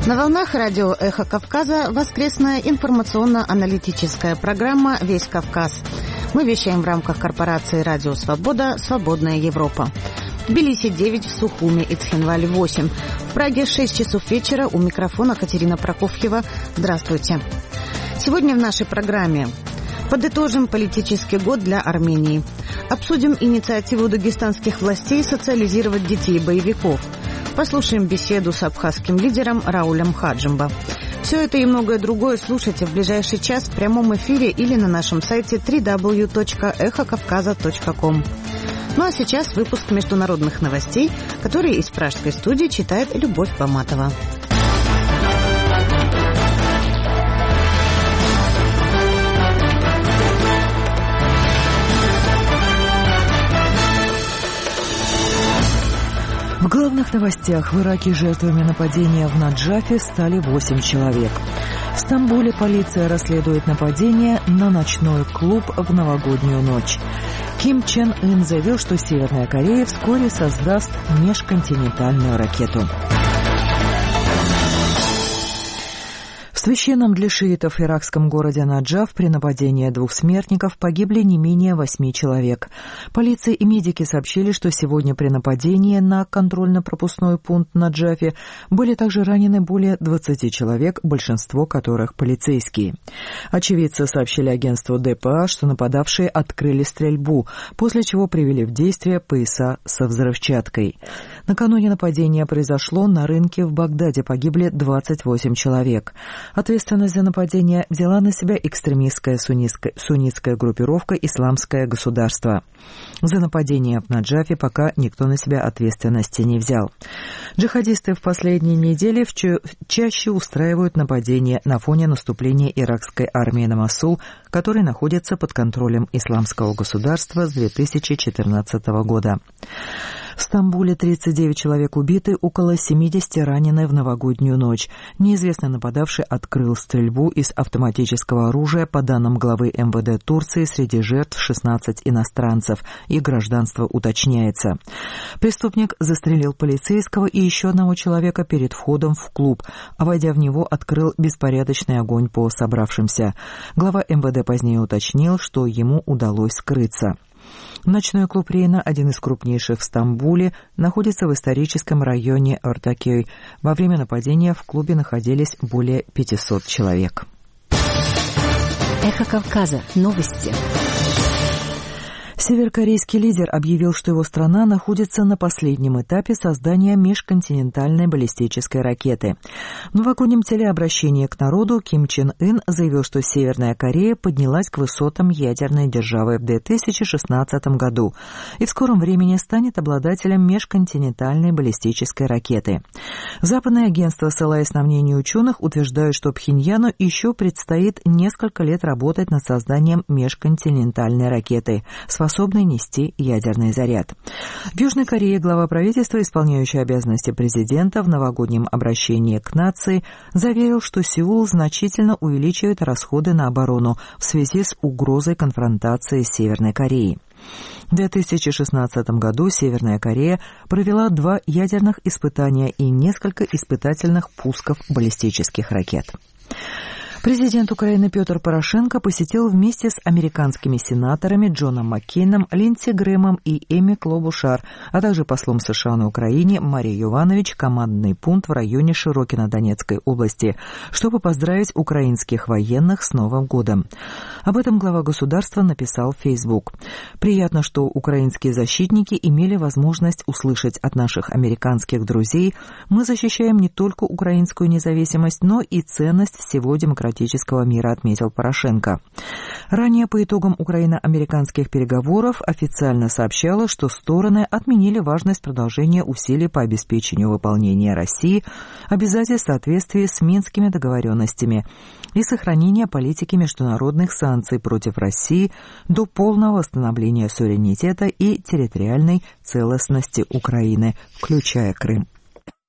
На волнах радио «Эхо Кавказа» воскресная информационно-аналитическая программа «Весь Кавказ». Мы вещаем в рамках корпорации «Радио Свобода. Свободная Европа». В Тбилиси 9, в Сухуми и Цхинвале 8. В Праге 6 часов вечера. У микрофона Катерина Прокофьева. Здравствуйте. Сегодня в нашей программе подытожим политический год для Армении. Обсудим инициативу дагестанских властей социализировать детей боевиков. Послушаем беседу с абхазским лидером Раулем Хаджимба. Все это и многое другое слушайте в ближайший час в прямом эфире или на нашем сайте www.эхокавказа.com. Ну а сейчас выпуск международных новостей, который из пражской студии читает Любовь Баматова. В главных новостях: в Ираке жертвами нападения в Наджафе стали 8 человек. В Стамбуле полиция расследует нападение на ночной клуб в новогоднюю ночь. Ким Чен Ын заявил, что Северная Корея вскоре создаст межконтинентальную ракету. В священном для шиитов иракском городе Наджаф при нападении 2 смертников погибли не менее 8 человек. Полиция и медики сообщили, что сегодня при нападении на контрольно-пропускной пункт в Наджафе были также ранены более 20 человек, большинство которых полицейские. Очевидцы сообщили агентству ДПА, что нападавшие открыли стрельбу, после чего привели в действие пояса со взрывчаткой. Накануне нападение произошло на рынке в Багдаде, погибли 28 человек. Ответственность за нападение взяла на себя экстремистская суннитская группировка «Исламское государство». За нападение в Наджафе пока никто на себя ответственности не взял. Джихадисты в последние недели чаще устраивают нападения на фоне наступления иракской армии на Мосул, который находится под контролем Исламского государства с 2014 года. В Стамбуле 39 человек убиты, около 70 ранены в новогоднюю ночь. Неизвестный нападавший открыл стрельбу из автоматического оружия. По данным главы МВД Турции, среди жертв 16 иностранцев, и гражданство уточняется. Преступник застрелил полицейского и еще одного человека перед входом в клуб, а войдя в него, открыл беспорядочный огонь по собравшимся. Глава МВД позднее уточнил, что ему удалось скрыться. Ночной клуб «Рейна», один из крупнейших в Стамбуле, находится в историческом районе Ортакей. Во время нападения в клубе находились более 500 человек. Эхо Кавказа. Новости. Северокорейский лидер объявил, что его страна находится на последнем этапе создания межконтинентальной баллистической ракеты. В новогоднем телеобращении к народу Ким Чен Ын заявил, что Северная Корея поднялась к высотам ядерной державы в 2016 году и в скором времени станет обладателем межконтинентальной баллистической ракеты. Западное агентство, ссылаясь на мнение ученых, утверждает, что Пхеньяну еще предстоит несколько лет работать над созданием межконтинентальной ракеты, способной нести ядерный заряд. В Южной Корее глава правительства, исполняющий обязанности президента, в новогоднем обращении к нации заверил, что Сеул значительно увеличивает расходы на оборону в связи с угрозой конфронтации с Северной Кореей. В 2016 году Северная Корея провела 2 ядерных испытания и несколько испытательных пусков баллистических ракет. Президент Украины Петр Порошенко посетил вместе с американскими сенаторами Джоном Маккейном, Линдси Грэмом и Эми Клобушар, а также послом США на Украине Марией Йованович командный пункт в районе Широкино Донецкой области, чтобы поздравить украинских военных с Новым годом. Об этом глава государства написал в Facebook. «Приятно, что украинские защитники имели возможность услышать от наших американских друзей. Мы защищаем не только украинскую независимость, но и ценность всего демократического мира», отметил Порошенко. Ранее по итогам украино-американских переговоров официально сообщалось, что стороны отменили важность продолжения усилий по обеспечению выполнения России обязательств в соответствии с Минскими договоренностями и сохранения политики международных санкций против России до полного восстановления суверенитета и территориальной целостности Украины, включая Крым.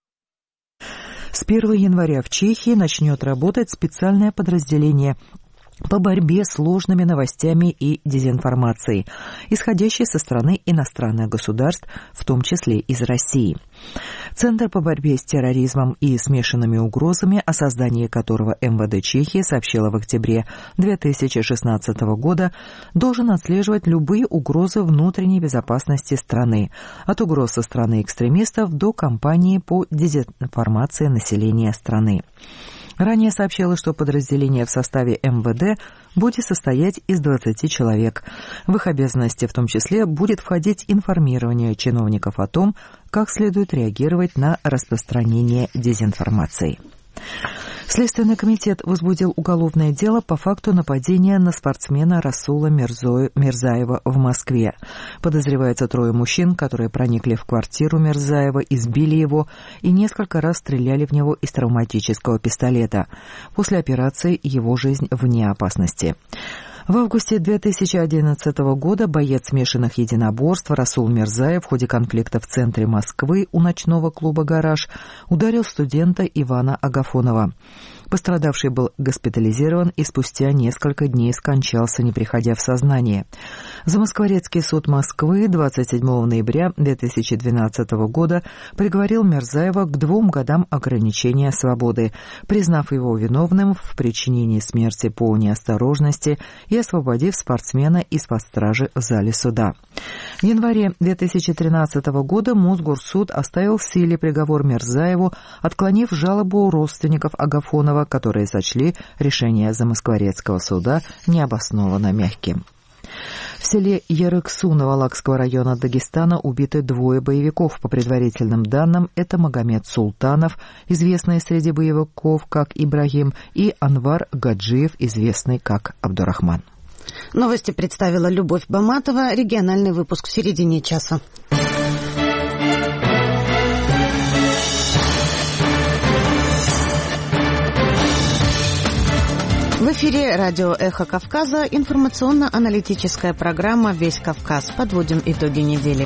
С 1 января в Чехии начнет работать специальное подразделение по борьбе с ложными новостями и дезинформацией, исходящей со стороны иностранных государств, в том числе из России. Центр по борьбе с терроризмом и смешанными угрозами, о создании которого МВД Чехии сообщила в октябре 2016 года, должен отслеживать любые угрозы внутренней безопасности страны, от угроз со стороны экстремистов до кампании по дезинформации населения страны. Ранее сообщалось, что подразделение в составе МВД будет состоять из 20 человек. В их обязанности в том числе будет входить информирование чиновников о том, как следует реагировать на распространение дезинформации. Следственный комитет возбудил уголовное дело по факту нападения на спортсмена Расула Мирзаева в Москве. Подозревается 3 мужчин, которые проникли в квартиру Мирзаева, избили его и несколько раз стреляли в него из травматического пистолета. После операции его жизнь вне опасности. В августе 2011 года боец смешанных единоборств Расул Мирзаев в ходе конфликта в центре Москвы у ночного клуба «Гараж» ударил студента Ивана Агафонова. Пострадавший был госпитализирован и спустя несколько дней скончался, не приходя в сознание. Замоскворецкий суд Москвы 27 ноября 2012 года приговорил Мирзаева к 2 годам ограничения свободы, признав его виновным в причинении смерти по неосторожности и освободив спортсмена из-под стражи в зале суда. В январе 2013 года Мосгорсуд оставил в силе приговор Мирзаеву, отклонив жалобу родственников Агафонова, которые сочли решение Замоскворецкого суда необоснованно мягким. В селе Ярыксу Навалакского района Дагестана убиты 2 боевиков. По предварительным данным, это Магомед Султанов, известный среди боевиков как Ибрагим, и Анвар Гаджиев, известный как Абдурахман. Новости представила Любовь Баматова. Региональный выпуск в середине часа. В эфире радио «Эхо Кавказа», информационно-аналитическая программа «Весь Кавказ». Подводим итоги недели.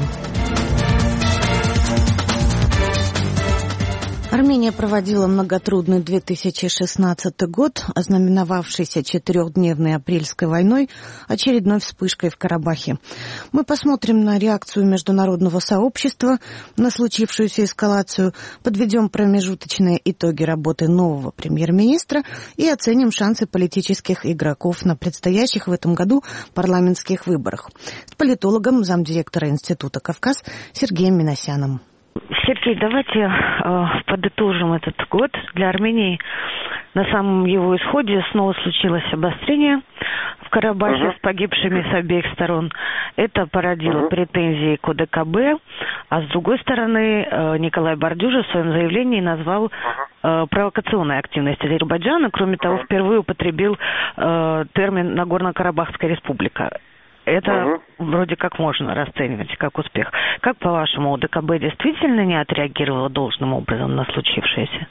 Армения проводила многотрудный 2016 год, ознаменовавшийся 4-дневной апрельской войной, очередной вспышкой в Карабахе. Мы посмотрим на реакцию международного сообщества на случившуюся эскалацию, подведем промежуточные итоги работы нового премьер-министра и оценим шансы политических игроков на предстоящих в этом году парламентских выборах. С политологом, замдиректора Института «Кавказ» Сергеем Минасяном. Сергей, давайте подытожим этот год. Для Армении на самом его исходе снова случилось обострение в Карабахе с погибшими с обеих сторон. Это породило претензии к ОДКБ, а с другой стороны Николай Бардюжа в своем заявлении назвал провокационной активность Азербайджана. Кроме того, впервые употребил термин «Нагорно-Карабахская республика». Это вроде как можно расценивать как успех. Как, по-вашему, ОДКБ действительно не отреагировало должным образом на случившееся?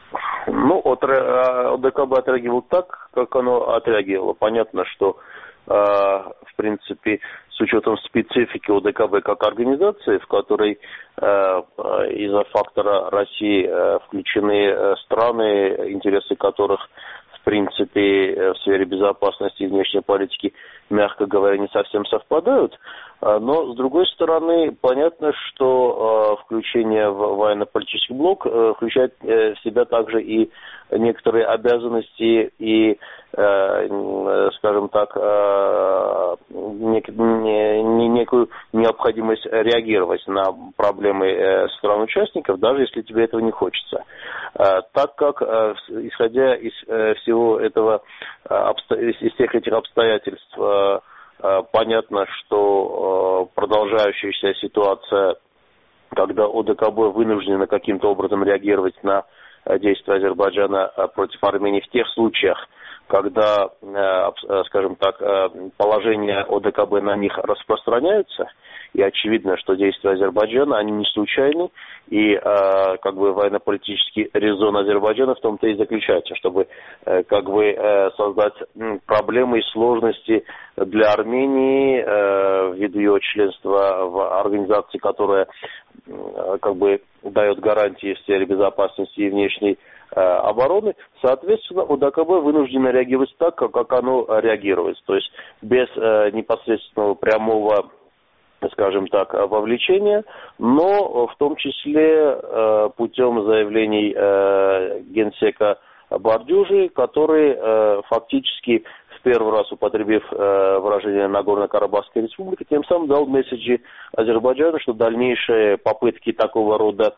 ОДКБ отреагировал так, как оно отреагировало. Понятно, что, в принципе, с учетом специфики ОДКБ как организации, в которой из-за фактора России включены страны, интересы которых в принципе, в сфере безопасности и внешней политики, мягко говоря, не совсем совпадают. Но, с другой стороны, понятно, что включение в военно-политический блок включает в себя также и некоторые обязанности и, скажем так, некую необходимость реагировать на проблемы стран-участников, даже если тебе этого не хочется. Так как, исходя из всего этого, из всех этих обстоятельств, понятно, что продолжающаяся ситуация, когда ОДКБ вынуждена каким-то образом реагировать на действия Азербайджана против Армении в тех случаях, когда, скажем так, положения ОДКБ на них распространяются, и очевидно, что действия Азербайджана, они не случайны, и военно-политический резон Азербайджана в том-то и заключается, чтобы создать проблемы и сложности для Армении ввиду ее членства в организации, которая дает гарантии в сфере безопасности и внешней обороны. Соответственно, ОДКБ вынуждено реагировать так, как оно реагирует. То есть без непосредственного прямого, скажем так, вовлечения, но в том числе путем заявлений генсека Бардюжи, который фактически в первый раз, употребив выражение Нагорно-Карабахской республики, тем самым дал месседжи Азербайджану, что дальнейшие попытки такого рода,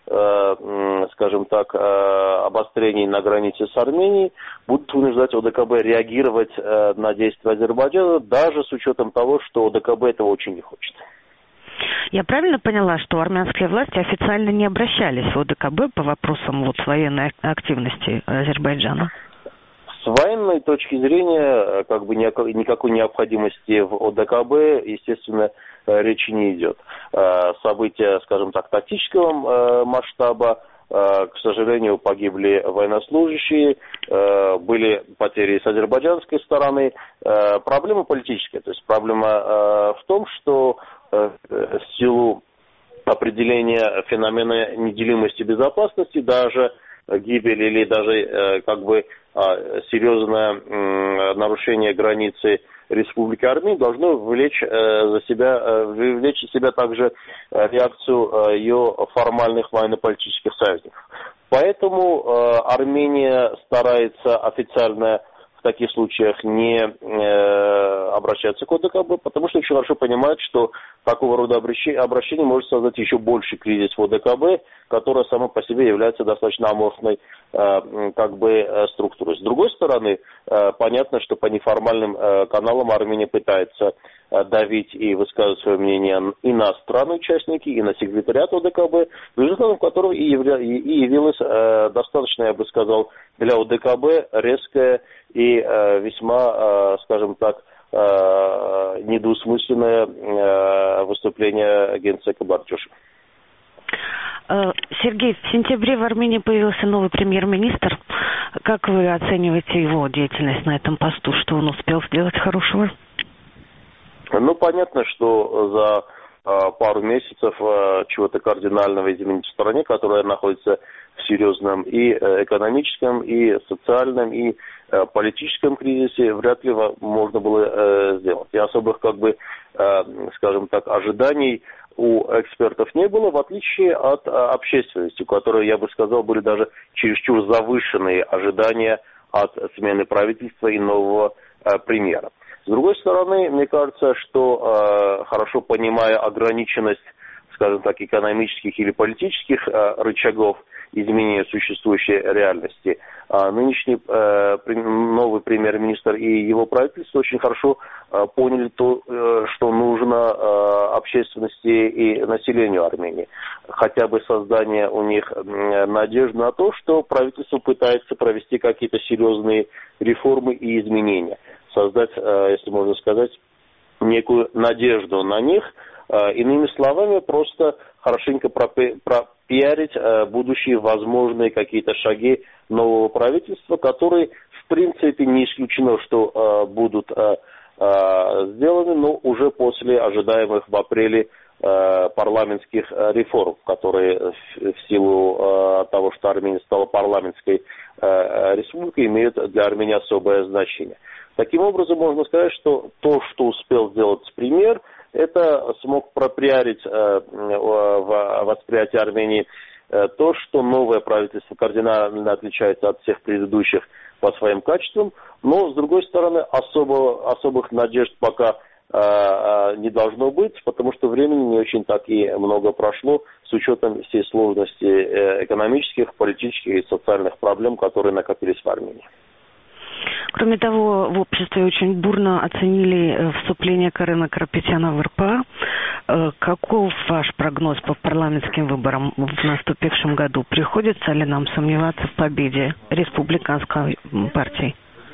скажем так, обострений на границе с Арменией будут вынуждать ОДКБ реагировать на действия Азербайджана, даже с учетом того, что ОДКБ этого очень не хочет. Я правильно поняла, что армянские власти официально не обращались в ОДКБ по вопросам военной активности Азербайджана? С военной точки зрения, никакой необходимости в ОДКБ, естественно, речи не идет. События, скажем так, тактического масштаба, к сожалению, погибли военнослужащие, были потери с азербайджанской стороны. Проблема политическая, то есть проблема в том, что в силу определения феномена неделимости безопасности даже гибель или даже серьезное нарушение границы Республики Армения должно влечь из себя также реакцию ее формальных военно-политических союзников. Поэтому Армения старается официально в таких случаях не обращаться к ОДКБ, потому что очень хорошо понимает, что такого рода обращение может создать еще больший кризис в ОДКБ, которая сама по себе является достаточно аморфной структурой. С другой стороны, понятно, что по неформальным каналам Армения пытается давить и высказывать свое мнение и на страны-участники, и на секретариат ОДКБ, результатом которого и явилось достаточно, я бы сказал, для ОДКБ резкое и весьма, скажем так, недвусмысленное выступление генсека Бардюжи. Сергей, в сентябре в Армении появился новый премьер-министр. Как вы оцениваете его деятельность на этом посту? Что он успел сделать хорошего? Понятно, что за пару месяцев чего-то кардинального изменить в стране, которая находится в серьезном и экономическом, и социальном, и политическом кризисе, вряд ли можно было сделать. И особых, скажем так, ожиданий у экспертов не было, в отличие от общественности, у которой, я бы сказал, были даже чересчур завышенные ожидания от смены правительства и нового премьера. С другой стороны, мне кажется, что хорошо понимая ограниченность, скажем так, экономических или политических рычагов изменения существующей реальности, нынешний новый премьер-министр и его правительство очень хорошо поняли то, что нужно общественности и населению Армении. Хотя бы создание у них надежды на то, что правительство пытается провести какие-то серьезные реформы и изменения. Создать, если можно сказать, некую надежду на них. Иными словами, просто хорошенько пропиарить будущие возможные какие-то шаги нового правительства, которые, в принципе, не исключено, что будут сделаны, но уже после ожидаемых в апреле парламентских реформ, которые в силу того, что Армения стала парламентской республикой, имеют для Армении особое значение. Таким образом, можно сказать, что то, что успел сделать премьер, это смог пропиарить в восприятии Армении то, что новое правительство кардинально отличается от всех предыдущих по своим качествам, но, с другой стороны, особых надежд пока не должно быть, потому что времени не очень так и много прошло, с учетом всей сложности экономических, политических и социальных проблем, которые накопились в Армении. Кроме того, в обществе очень бурно оценили вступление Карена Карапетяна в РПА. Каков ваш прогноз по парламентским выборам в наступившем году? Приходится ли нам сомневаться в победе республиканской партии?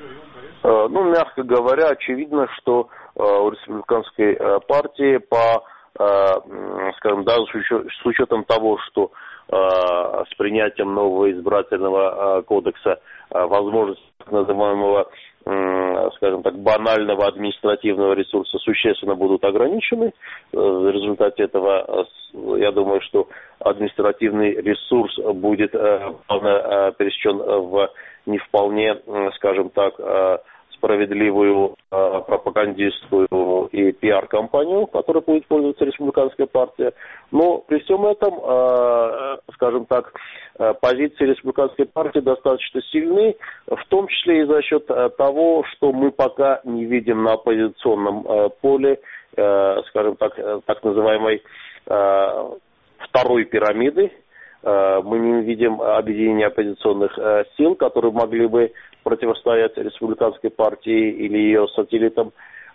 Мягко говоря, очевидно, что у республиканской партии скажем, даже с учетом того, что с принятием нового избирательного кодекса возможность так называемого скажем так, банального административного ресурса существенно будут ограничены. В результате этого, я думаю, что административный ресурс будет пересечен в не вполне, скажем так, справедливую пропагандистскую и пиар-компанию, которой будет пользоваться республиканская партия. Но при всем этом, скажем так, позиции республиканской партии достаточно сильны, в том числе и за счет того, что мы пока не видим на оппозиционном поле, скажем так, так называемой второй пирамиды. Мы не видим объединения оппозиционных сил, которые могли бы противостоять республиканской партии или ее сателлитам.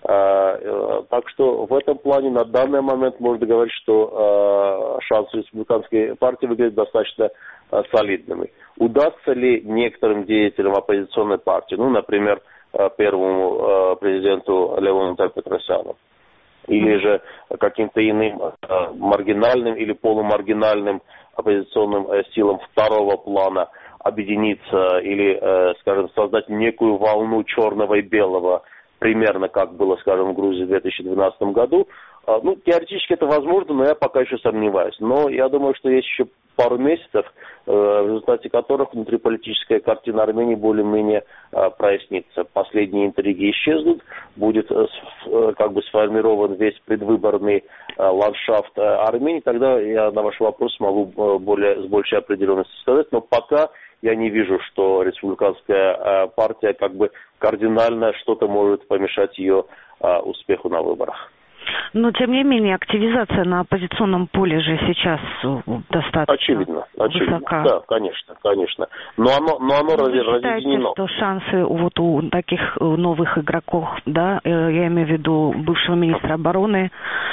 Так что в этом плане на данный момент можно говорить, что шансы республиканской партии выглядят достаточно солидными. Удастся ли некоторым деятелям оппозиционной партии, ну, например, первому президенту Левону Петросяну, или же каким-то иным маргинальным или полумаргинальным оппозиционным силам второго плана объединиться или, скажем, создать некую волну черного и белого, примерно как было, скажем, в Грузии в 2012 году. Ну, теоретически это возможно, но я пока еще сомневаюсь. Но я думаю, что есть еще пару месяцев, в результате которых внутриполитическая картина Армении более-менее прояснится. Последние интриги исчезнут, будет как бы сформирован весь предвыборный ландшафт Армении. Тогда я на ваш вопрос могу с большей определенностью сказать. Но пока я не вижу, что республиканская партия как бы кардинально что-то может помешать ее успеху на выборах. Но, тем не менее, активизация на оппозиционном поле же сейчас достаточно высока. Да, конечно. Но оно разъединено. Что шансы вот у таких новых игроков, да, я имею в виду бывшего министра обороны,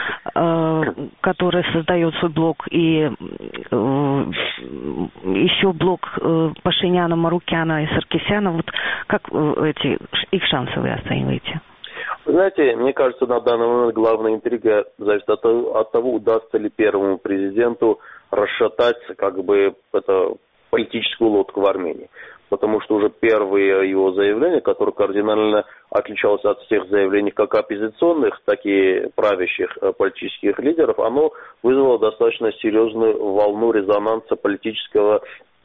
который создает свой блок, и еще блок Пашиняна, Марукяна и Саркисяна, вот как их шансы вы оцениваете? Вы знаете, мне кажется, на данный момент главная интрига зависит от того, удастся ли первому президенту расшатать как бы эту политическую лодку в Армении. Потому что уже первые его заявления, которые кардинально отличались от всех заявлений как оппозиционных, так и правящих политических лидеров, оно вызвало достаточно серьезную волну резонанса политического,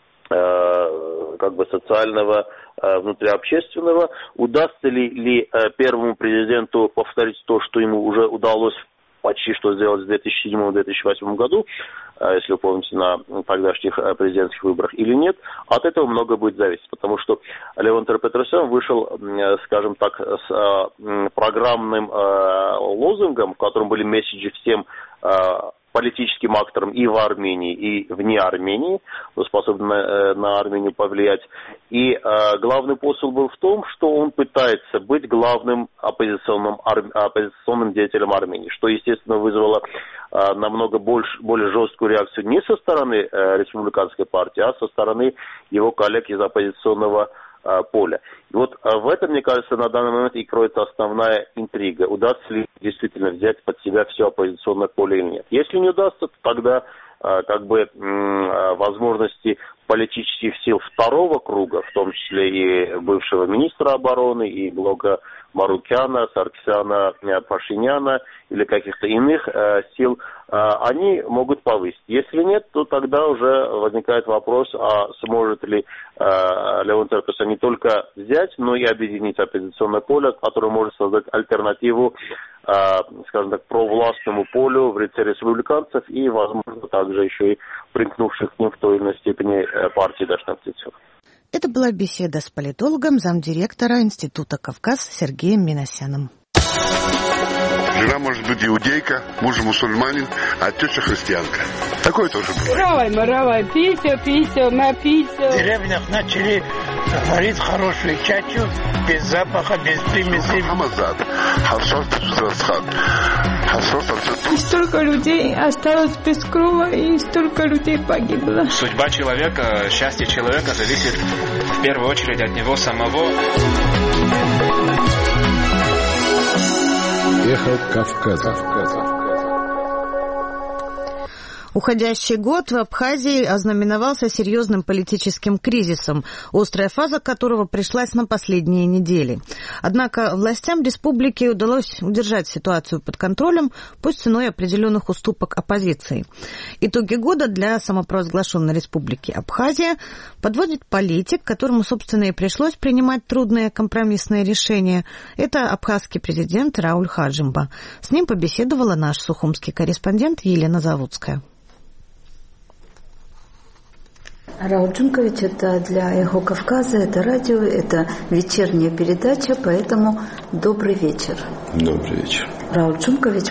как бы социального, внутриобщественного. Удастся ли первому президенту повторить то, что ему уже удалось почти что сделать в 2007-2008 году, если вы помните, на тогдашних президентских выборах, или нет, от этого много будет зависеть, потому что Левон Петросян вышел, скажем так, с программным лозунгом, в котором были месседжи всем политическим акторам и в Армении, и вне Армении, способны на Армению повлиять. И главный посыл был в том, что он пытается быть главным оппозиционным деятелем Армении, что, естественно, вызвало намного более жесткую реакцию не со стороны республиканской партии, а со стороны его коллег из оппозиционного поля. И вот в этом, мне кажется, на данный момент и кроется основная интрига. Удастся ли действительно взять под себя все оппозиционное поле или нет. Если не удастся, то тогда как бы возможности политических сил второго круга, в том числе и бывшего министра обороны, и блока Марукяна, Саркисяна, Пашиняна или каких-то иных сил, они могут повысить. Если нет, то тогда уже возникает вопрос, а сможет ли Левон Петросян не только взять, но и объединить оппозиционное поле, которое может создать альтернативу, скажем так, провластному полю в лице республиканцев и, возможно, также еще и примкнувших к ним в той или иной степени партии Дашнак Цицу. Это была беседа с политологом, замдиректора Института «Кавказ» Сергеем Минасяном. Жена может быть иудейка, муж мусульманин, а теща христианка. Такое тоже бывает. Равай, писю, на писю. В деревнях начали варить хорошую чачу, без запаха, без примеси. И столько людей осталось без крова, и столько людей погибло. Судьба человека, счастье человека зависит в первую очередь от него самого. Эхо Кавказа. Уходящий год в Абхазии ознаменовался серьезным политическим кризисом, острая фаза которого пришлась на последние недели. Однако властям республики удалось удержать ситуацию под контролем, пусть ценой определенных уступок оппозиции. Итоги года для самопровозглашенной республики Абхазия подводит политик, которому, собственно, и пришлось принимать трудные компромиссные решения. Это абхазский президент Рауль Хаджимба. С ним побеседовала наш сухумский корреспондент Елена Заводская. Рауль Джумкович, это для «Эхо Кавказа», это радио, это вечерняя передача, поэтому добрый вечер. Добрый вечер. Рауль Джумкович,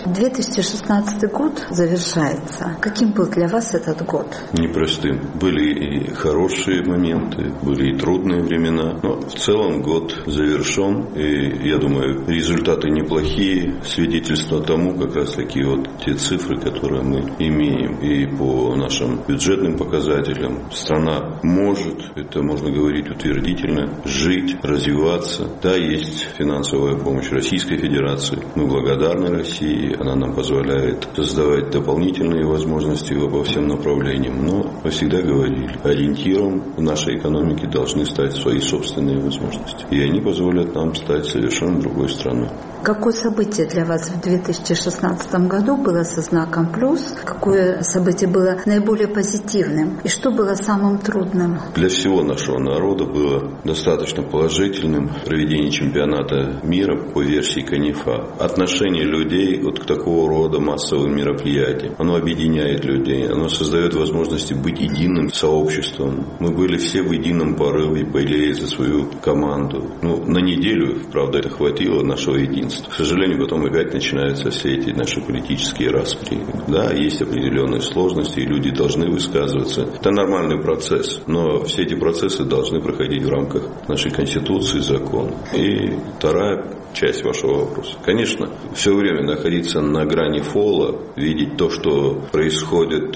2016 год завершается. Каким был для вас этот год? Непростым. Были и хорошие моменты, были и трудные времена, но в целом год завершен, и я думаю, результаты неплохие, свидетельство тому, как раз таки вот те цифры, которые мы имеем, и по нашим бюджетным показателям. Страна может, это можно говорить утвердительно, жить, развиваться. Да, есть финансовая помощь Российской Федерации. Мы благодарны России, она нам позволяет создавать дополнительные возможности по всем направлениям. Но мы всегда говорили, ориентиром в нашей экономике должны стать свои собственные возможности. И они позволят нам стать совершенно другой страной. Какое событие для вас в 2016 году было со знаком плюс? Какое событие было наиболее позитивным? И что было самым трудным? Для всего нашего народа было достаточно положительным проведение чемпионата мира по версии КНИФА. Отношение людей вот к такого рода массовым мероприятиям. Оно объединяет людей, оно создает возможности быть единым сообществом. Мы были все в едином порыве болеть за свою команду. На неделю, правда, это хватило нашего единства. К сожалению, потом опять начинаются все эти наши политические распри. Да, есть определенные сложности, и люди должны высказываться. Это нормальный процесс, но все эти процессы должны проходить в рамках нашей Конституции, закона. И вторая часть вашего вопроса. Конечно, все время находиться на грани фола, видеть то, что происходит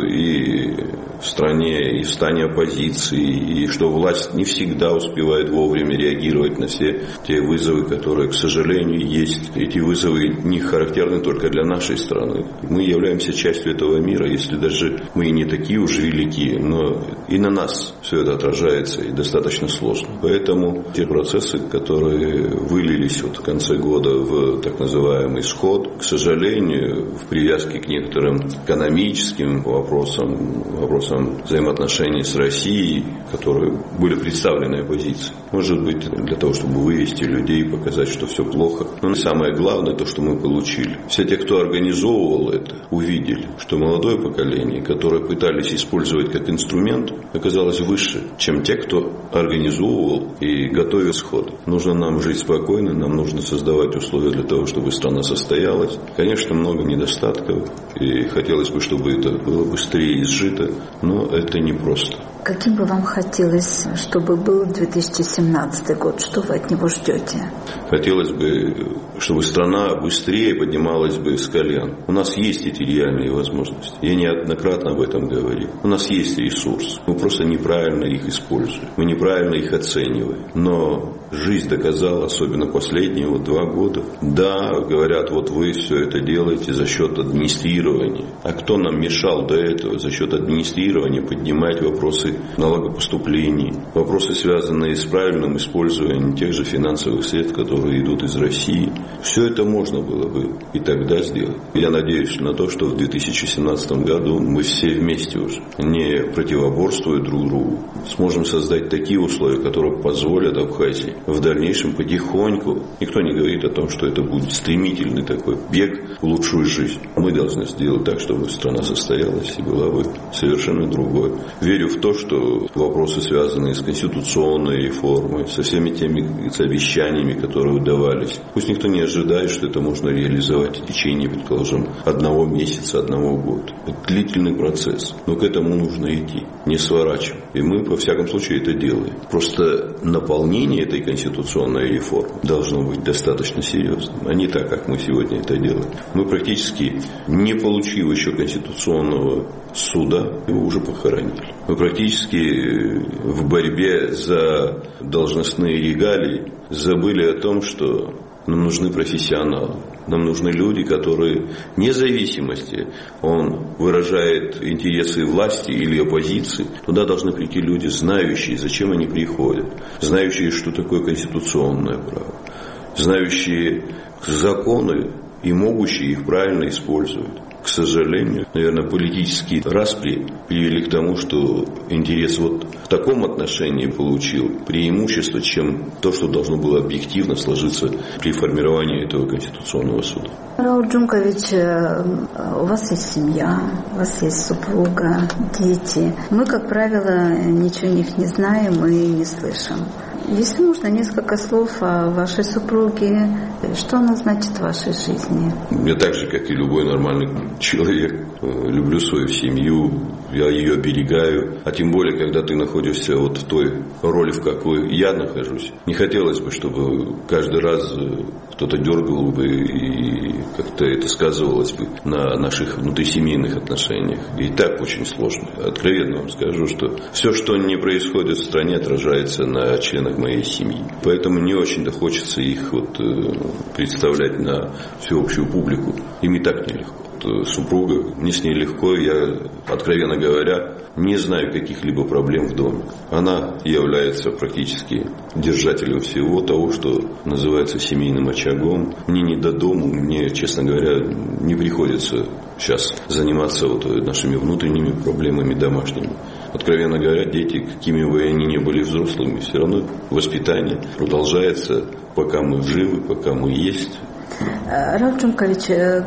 и в стране, и в стане оппозиции, и что власть не всегда успевает вовремя реагировать на все те вызовы, которые, к сожалению, есть. Эти вызовы не характерны только для нашей страны. Мы являемся частью этого мира, если даже мы и не такие уж великие, но и на нас все это отражается, и достаточно сложно. Поэтому те процессы, которые вылились в конце года в так называемый сход, к сожалению, в привязке к некоторым экономическим вопросам взаимоотношений с Россией, которые были представлены оппозицией. Может быть, для того, чтобы вывести людей, показать, что все плохо. Но самое главное, то, что мы получили. Все те, кто организовывал это, увидели, что молодое поколение, которое пытались использовать как инструмент, оказалось выше, чем те, кто организовывал и готовил сход. Нужно нам жить спокойно, нам нужно создавать условия для того, чтобы страна состоялась. Конечно, много недостатков, и хотелось бы, чтобы это было быстрее изжито, но это непросто. Каким бы вам хотелось, чтобы был 2017 год? Что вы от него ждете? Хотелось бы, чтобы страна быстрее поднималась бы с колен. У нас есть эти реальные возможности. Я неоднократно об этом говорил. У нас есть ресурс. Мы просто неправильно их используем. Мы неправильно их оцениваем. Но жизнь доказала, особенно последние 2 года. Да, говорят, вот вы все это делаете за счет администрирования. А кто нам мешал до этого за счет администрирования поднимать вопросы налогопоступлений, вопросы, связанные с правильным использованием тех же финансовых средств, которые идут из России. Все это можно было бы и тогда сделать. Я надеюсь на то, что в 2017 году мы все вместе уже, не противоборствуя друг другу, сможем создать такие условия, которые позволят Абхазии в дальнейшем потихоньку, никто не говорит о том, что это будет стремительный такой бег в лучшую жизнь. Мы должны сделать так, чтобы страна состоялась и была бы совершенно другой. Верю в то, что вопросы, связанные с конституционной реформой, со всеми теми обещаниями, которые удавались, пусть никто не ожидает, что это можно реализовать в течение, предположим, 1 месяца, 1 года. Это длительный процесс, но к этому нужно идти, не сворачивать. И мы, во всяком случае, это делаем. Просто наполнение этой конституционной реформы должно быть достаточно серьезным, а не так, как мы сегодня это делаем. Мы практически, не получив еще конституционного суда, его уже похоронили. Мы практически в борьбе за должностные регалии забыли о том, что нам нужны профессионалы. Нам нужны люди, которые вне зависимости, он выражает интересы власти или оппозиции, туда должны прийти люди, знающие, зачем они приходят, знающие, что такое конституционное право, знающие законы и могущие их правильно использовать. К сожалению, наверное, политические распри привели к тому, что интерес вот в таком отношении получил преимущество, чем то, что должно было объективно сложиться при формировании этого Конституционного суда. Рауль Джумкович, у вас есть семья, у вас есть супруга, дети. Мы, как правило, ничего о них не знаем и не слышим. Если можно, несколько слов о вашей супруге. Что она значит в вашей жизни? Я так же, как и любой нормальный человек, люблю свою семью, я ее оберегаю. А тем более, когда ты находишься вот в той роли, в какой я нахожусь. Не хотелось бы, чтобы каждый раз кто-то дергал бы и как-то это сказывалось бы на наших внутрисемейных отношениях. И так очень сложно. Откровенно вам скажу, что все, что не происходит в стране, отражается на членах моей семьи. Поэтому не очень-то хочется их вот представлять на всеобщую публику. Им и так нелегко. Супруга, мне с ней легко, я, откровенно говоря, не знаю каких-либо проблем в доме. Она является практически держателем всего того, что называется семейным очагом. Мне не до дому, мне, честно говоря, не приходится сейчас заниматься вот нашими внутренними проблемами домашними. Откровенно говоря, дети, какими бы они ни были взрослыми, все равно воспитание продолжается, пока мы живы, пока мы есть. Рауль Джумкович,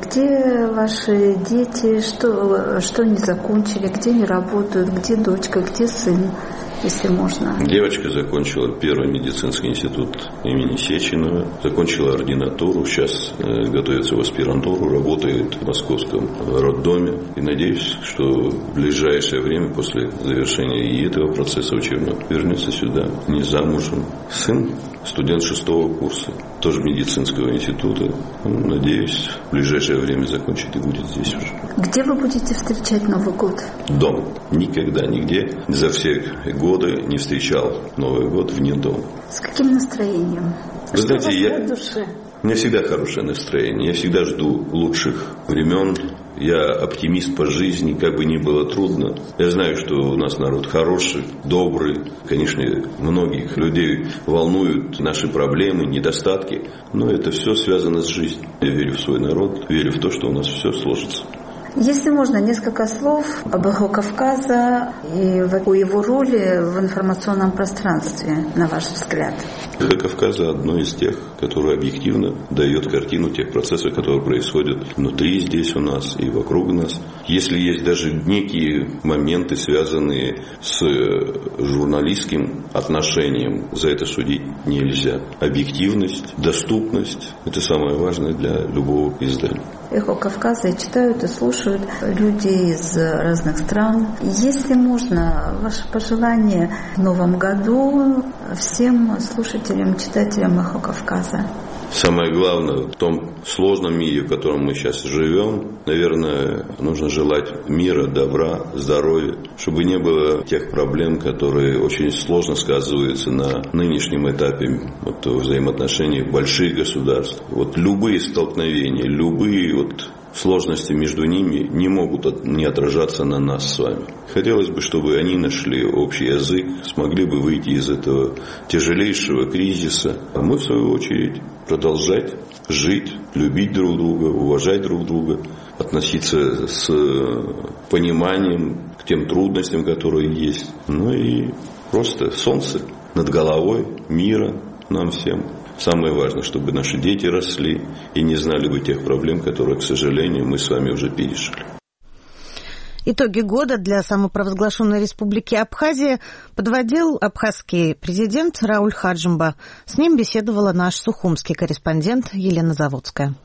где ваши дети, что они закончили, где они работают, где дочка, где сын, если можно? Девочка закончила первый медицинский институт имени Сеченова, закончила ординатуру, сейчас готовится в аспирантуру, работает в московском роддоме. И надеюсь, что в ближайшее время, после завершения и этого процесса учебного, вернется сюда, не замужем. Сын студент 6-го курса, тоже медицинского института. Надеюсь, в ближайшее время закончит и будет здесь уже. Где вы будете встречать Новый год? Дома. Никогда, нигде за все годы не встречал Новый год вне дома. С каким настроением? Вы знаете, в душе? У меня всегда хорошее настроение. Я всегда жду лучших времен. Я оптимист по жизни, как бы ни было трудно. Я знаю, что у нас народ хороший, добрый. Конечно, многих людей волнуют наши проблемы, недостатки. Но это все связано с жизнью. Я верю в свой народ, верю в то, что у нас все сложится. Если можно, несколько слов об Эхо Кавказа и о его роли в информационном пространстве, на ваш взгляд. Эхо Кавказа одно из тех, которое объективно дает картину тех процессов, которые происходят внутри здесь у нас и вокруг нас. Если есть даже некие моменты, связанные с журналистским отношением, за это судить нельзя. Объективность, доступность – это самое важное для любого издания. Эхо Кавказа читают и слушают люди из разных стран. Если можно, ваше пожелание в новом году всем слушателям, читателям Эхо Кавказа? Самое главное в том сложном мире, в котором мы сейчас живем, наверное, нужно желать мира, добра, здоровья, чтобы не было тех проблем, которые очень сложно сказываются на нынешнем этапе взаимоотношений больших государств. Вот любые столкновения, любые сложности между ними не могут не отражаться на нас с вами. Хотелось бы, чтобы они нашли общий язык, смогли бы выйти из этого тяжелейшего кризиса. А мы, в свою очередь, продолжать жить, любить друг друга, уважать друг друга, относиться с пониманием к тем трудностям, которые есть. Ну и просто солнце над головой, мира нам всем. Самое важное, чтобы наши дети росли и не знали бы тех проблем, которые, к сожалению, мы с вами уже пережили. Итоги года для самопровозглашенной республики Абхазия подводил абхазский президент Рауль Хаджимба. С ним беседовала наш сухумский корреспондент Елена Заводская.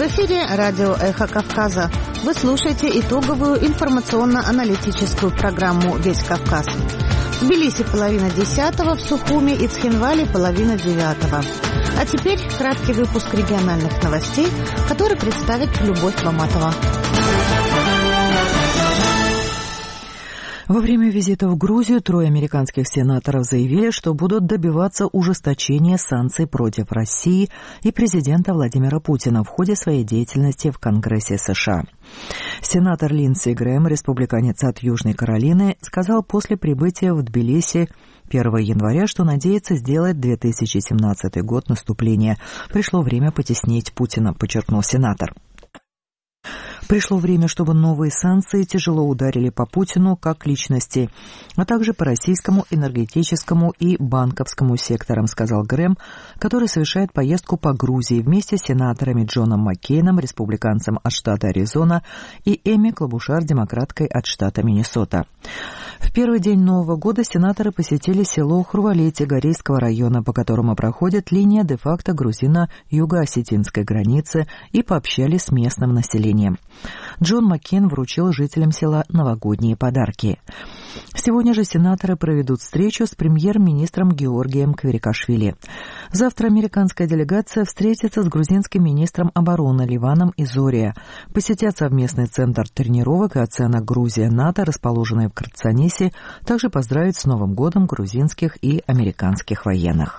эфире радио «Эхо Кавказа». Вы слушаете итоговую информационно-аналитическую программу «Весь Кавказ». В Тбилиси 9:30, в Сухуми и Цхинвале 8:30. А теперь краткий выпуск региональных новостей, который представит Любовь Ломатова. Во время визита в Грузию 3 американских сенаторов заявили, что будут добиваться ужесточения санкций против России и президента Владимира Путина в ходе своей деятельности в Конгрессе США. Сенатор Линдси Грэм, республиканец от Южной Каролины, сказал после прибытия в Тбилиси 1 января, что надеется сделать 2017 год наступления. Пришло время потеснить Путина, подчеркнул сенатор. Пришло время, чтобы новые санкции тяжело ударили по Путину как личности, а также по российскому энергетическому и банковскому секторам, сказал Грэм, который совершает поездку по Грузии вместе с сенаторами Джоном Маккейном, республиканцем от штата Аризона, и Эми Клабушар, демократкой от штата Миннесота. В первый день Нового года сенаторы посетили село Хурвали Тигарийского района, по которому проходит линия де-факто грузино-юго-осетинской границы, и пообщались с местным населением. Джон Маккейн вручил жителям села новогодние подарки. Сегодня же сенаторы проведут встречу с премьер-министром Георгием Квирикашвили. Завтра американская делегация встретится с грузинским министром обороны Ливаном Изория, посетят совместный центр тренировок и оценок Грузия-НАТО, расположенный в Крцанисе, также поздравить с Новым годом грузинских и американских военных.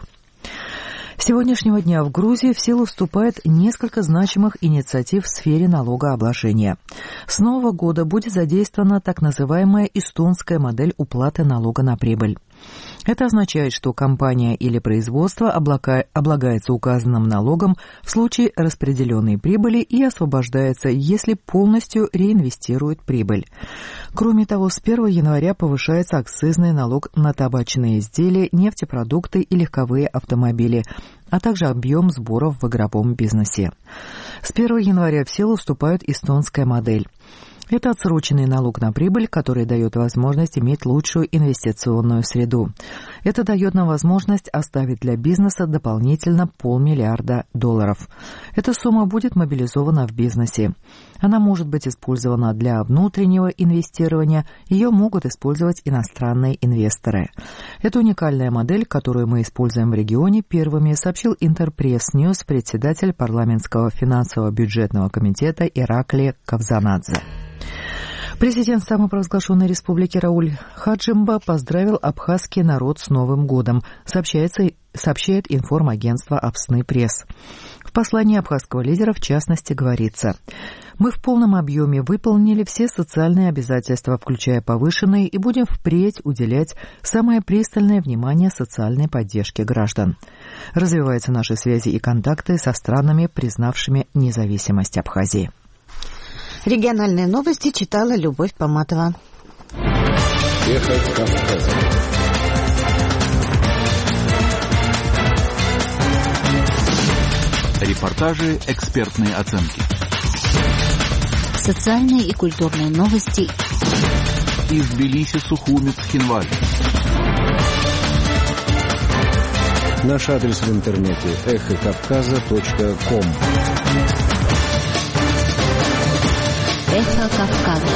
С сегодняшнего дня в Грузии в силу вступает несколько значимых инициатив в сфере налогообложения. С Нового года будет задействована так называемая эстонская модель уплаты налога на прибыль. Это означает, что компания или производство облагается указанным налогом в случае распределенной прибыли и освобождается, если полностью реинвестирует прибыль. Кроме того, с 1 января повышается акцизный налог на табачные изделия, нефтепродукты и легковые автомобили, а также объем сборов в игровом бизнесе. С 1 января в силу вступает эстонская модель. Это отсроченный налог на прибыль, который дает возможность иметь лучшую инвестиционную среду. Это дает нам возможность оставить для бизнеса дополнительно $500 миллиарда. Эта сумма будет мобилизована в бизнесе. Она может быть использована для внутреннего инвестирования, ее могут использовать иностранные инвесторы. Это уникальная модель, которую мы используем в регионе первыми, сообщил Интерпресс Ньюс председатель парламентского финансово-бюджетного комитета Ираклий Кавзанадзе. Президент самопровозглашенной республики Рауль Хаджимба поздравил абхазский народ с Новым годом, сообщает информагентство Апсны Пресс. В послании абхазского лидера в частности говорится: «Мы в полном объеме выполнили все социальные обязательства, включая повышенные, и будем впредь уделять самое пристальное внимание социальной поддержке граждан. Развиваются наши связи и контакты со странами, признавшими независимость Абхазии». Региональные новости читала Любовь Ломатова. Эхо Кавказа. Репортажи, экспертные оценки. Социальные и культурные новости. Из Тбилиси, Сухуми, Цхинвали. Наш адрес в интернете эхокавказа.ком. Эхо Кавказа.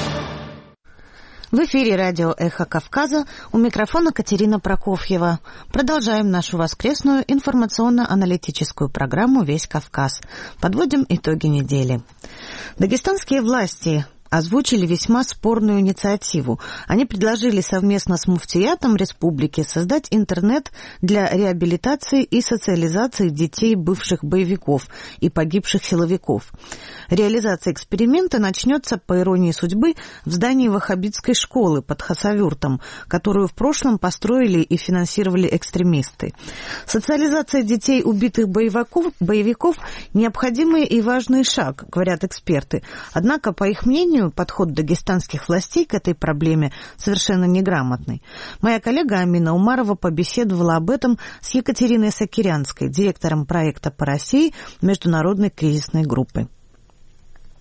В эфире радио «Эхо Кавказа», у микрофона Катерина Прокофьева. Продолжаем нашу воскресную информационно-аналитическую программу «Весь Кавказ». Подводим итоги недели. Дагестанские власти озвучили весьма спорную инициативу. Они предложили совместно с муфтиятом республики создать интернет для реабилитации и социализации детей бывших боевиков и погибших силовиков. Реализация эксперимента начнется, по иронии судьбы, в здании ваххабитской школы под Хасавюртом, которую в прошлом построили и финансировали экстремисты. Социализация детей убитых боевиков – необходимый и важный шаг, говорят эксперты. Однако, по их мнению, подход дагестанских властей к этой проблеме совершенно неграмотный. Моя коллега Амина Умарова побеседовала об этом с Екатериной Сакирянской, директором проекта по России международной кризисной группы.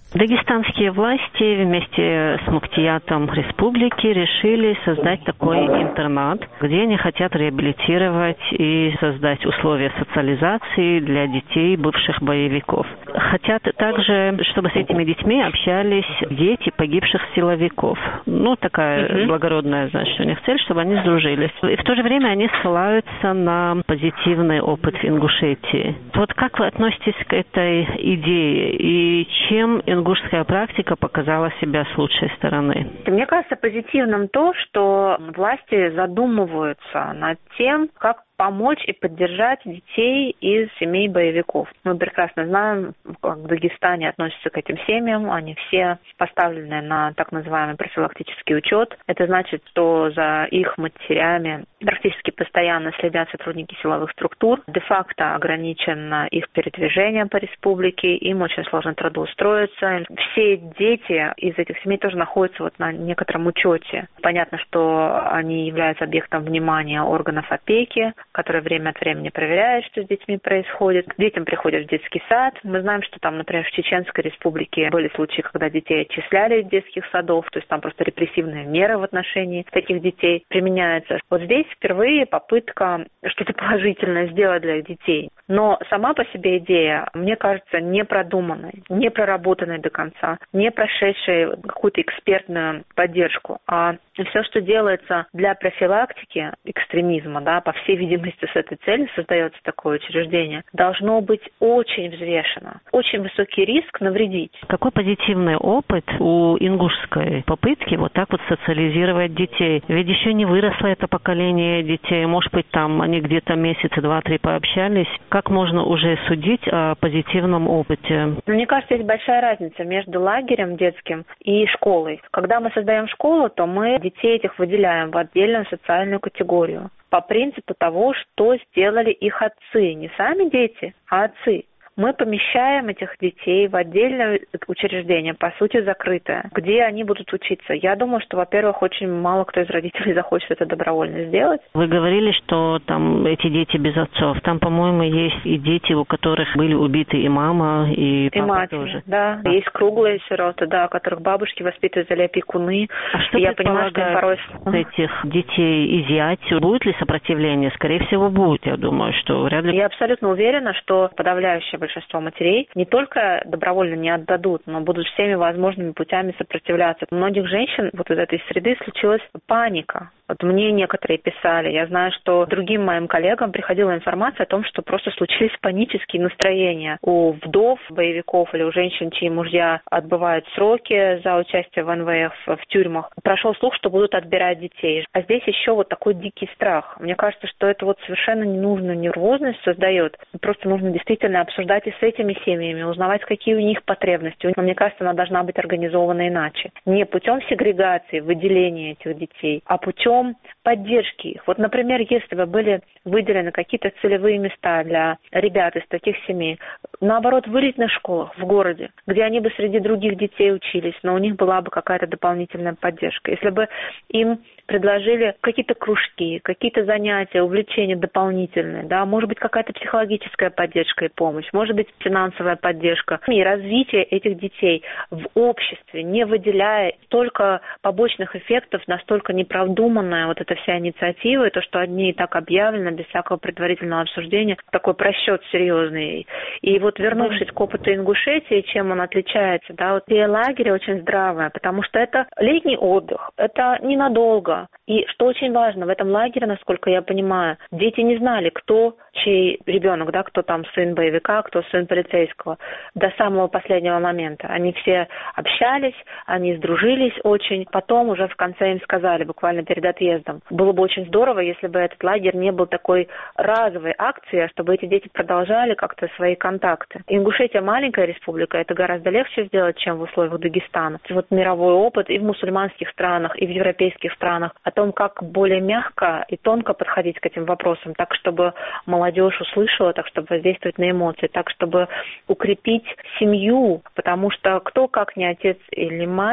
Дагестанские власти вместе с муфтиятом республики решили создать такой интернат, где они хотят реабилитировать и создать условия социализации для детей бывших боевиков. Хотят также, чтобы с этими детьми общались дети погибших силовиков. Такая благородная, значит, у них цель, чтобы они сдружились. И в то же время они ссылаются на позитивный опыт в Ингушетии. Вот как вы относитесь к этой идее и чем ингушская практика показала себя с лучшей стороны? Мне кажется позитивным то, что власти задумываются над тем, как помочь и поддержать детей из семей боевиков. Мы прекрасно знаем, как в Дагестане относятся к этим семьям. Они все поставлены на так называемый профилактический учет. Это значит, что за их матерями практически постоянно следят сотрудники силовых структур. Де-факто ограничено их передвижение по республике. Им очень сложно трудоустроиться. Все дети из этих семей тоже находятся на некотором учете. Понятно, что они являются объектом внимания органов опеки, которые время от времени проверяют, что с детьми происходит. К детям приходят в детский сад. Мы знаем, что там, например, в Чеченской республике были случаи, когда детей отчисляли из детских садов, то есть там просто репрессивные меры в отношении таких детей применяются. Вот здесь впервые попытка что-то положительное сделать для детей. Но сама по себе идея, мне кажется, не продуманной, не проработанной до конца, не прошедшей какую-то экспертную поддержку. А все, что делается для профилактики экстремизма, по всей видимости, с этой целью создается такое учреждение, должно быть очень взвешено. Очень высокий риск навредить. Какой позитивный опыт у ингушской попытки вот так вот социализировать детей? Ведь еще не выросло это поколение детей. Может быть, там они где-то месяца 2-3 пообщались. Как можно уже судить о позитивном опыте? Мне кажется, есть большая разница между лагерем детским и школой. Когда мы создаем школу, то мы детей этих выделяем в отдельную социальную категорию по принципу того, что сделали их отцы. Не сами дети, а отцы. Мы помещаем этих детей в отдельное учреждение, по сути закрытое, где они будут учиться. Я думаю, что, во-первых, очень мало кто из родителей захочет это добровольно сделать. Вы говорили, что там эти дети без отцов. Там, по-моему, есть и дети, у которых были убиты и мама, и папа мать тоже. Да, есть круглые сироты, которых бабушки воспитывают за опекуны. А что я понимаю, что порой этих детей изъять? Будет ли сопротивление? Скорее всего, будет. Я думаю, что вряд ли. Я абсолютно уверена, что подавляющее большинство матерей не только добровольно не отдадут, но будут всеми возможными путями сопротивляться. У многих женщин вот из этой среды случилась паника. Вот мне некоторые писали. Я знаю, что другим моим коллегам приходила информация о том, что просто случились панические настроения у вдов боевиков или у женщин, чьи мужья отбывают сроки за участие в НВФ в тюрьмах. Прошел слух, что будут отбирать детей. А здесь еще вот такой дикий страх. Мне кажется, что это вот совершенно ненужную нервозность создает. Просто нужно действительно обсуждать и с этими семьями, узнавать, какие у них потребности. Но мне кажется, она должна быть организована иначе. Не путем сегрегации, выделения этих детей, а путем поддержки их. Вот, например, если бы были выделены какие-то целевые места для ребят из таких семей, наоборот, в элитных школах в городе, где они бы среди других детей учились, но у них была бы какая-то дополнительная поддержка. Если бы им предложили какие-то кружки, какие-то занятия, увлечения дополнительные, может быть, какая-то психологическая поддержка и помощь, может быть, финансовая поддержка и развитие этих детей в обществе, не выделяя столько побочных эффектов, настолько непродуманная вот эта вся инициатива, и то, что одни и так объявлено, без всякого предварительного обсуждения, такой просчет серьезный. И вот вернувшись к опыту Ингушетии, чем он отличается, вот идея лагеря очень здравая, потому что это летний отдых, это ненадолго. И что очень важно, в этом лагере, насколько я понимаю, дети не знали, кто чей ребенок, кто там сын боевика, кто сын полицейского, до самого последнего момента. Они все общались, они сдружились очень. Потом уже в конце им сказали, буквально перед отъездом, было бы очень здорово, если бы этот лагерь не был такой разовой акцией, а чтобы эти дети продолжали как-то свои контакты. Ингушетия маленькая республика, это гораздо легче сделать, чем в условиях Дагестана. Вот мировой опыт и в мусульманских странах, и в европейских странах о том, как более мягко и тонко подходить к этим вопросам, так, чтобы молодежь услышала, так, чтобы воздействовать на эмоции, так, чтобы укрепить семью, потому что кто, как не отец или мать,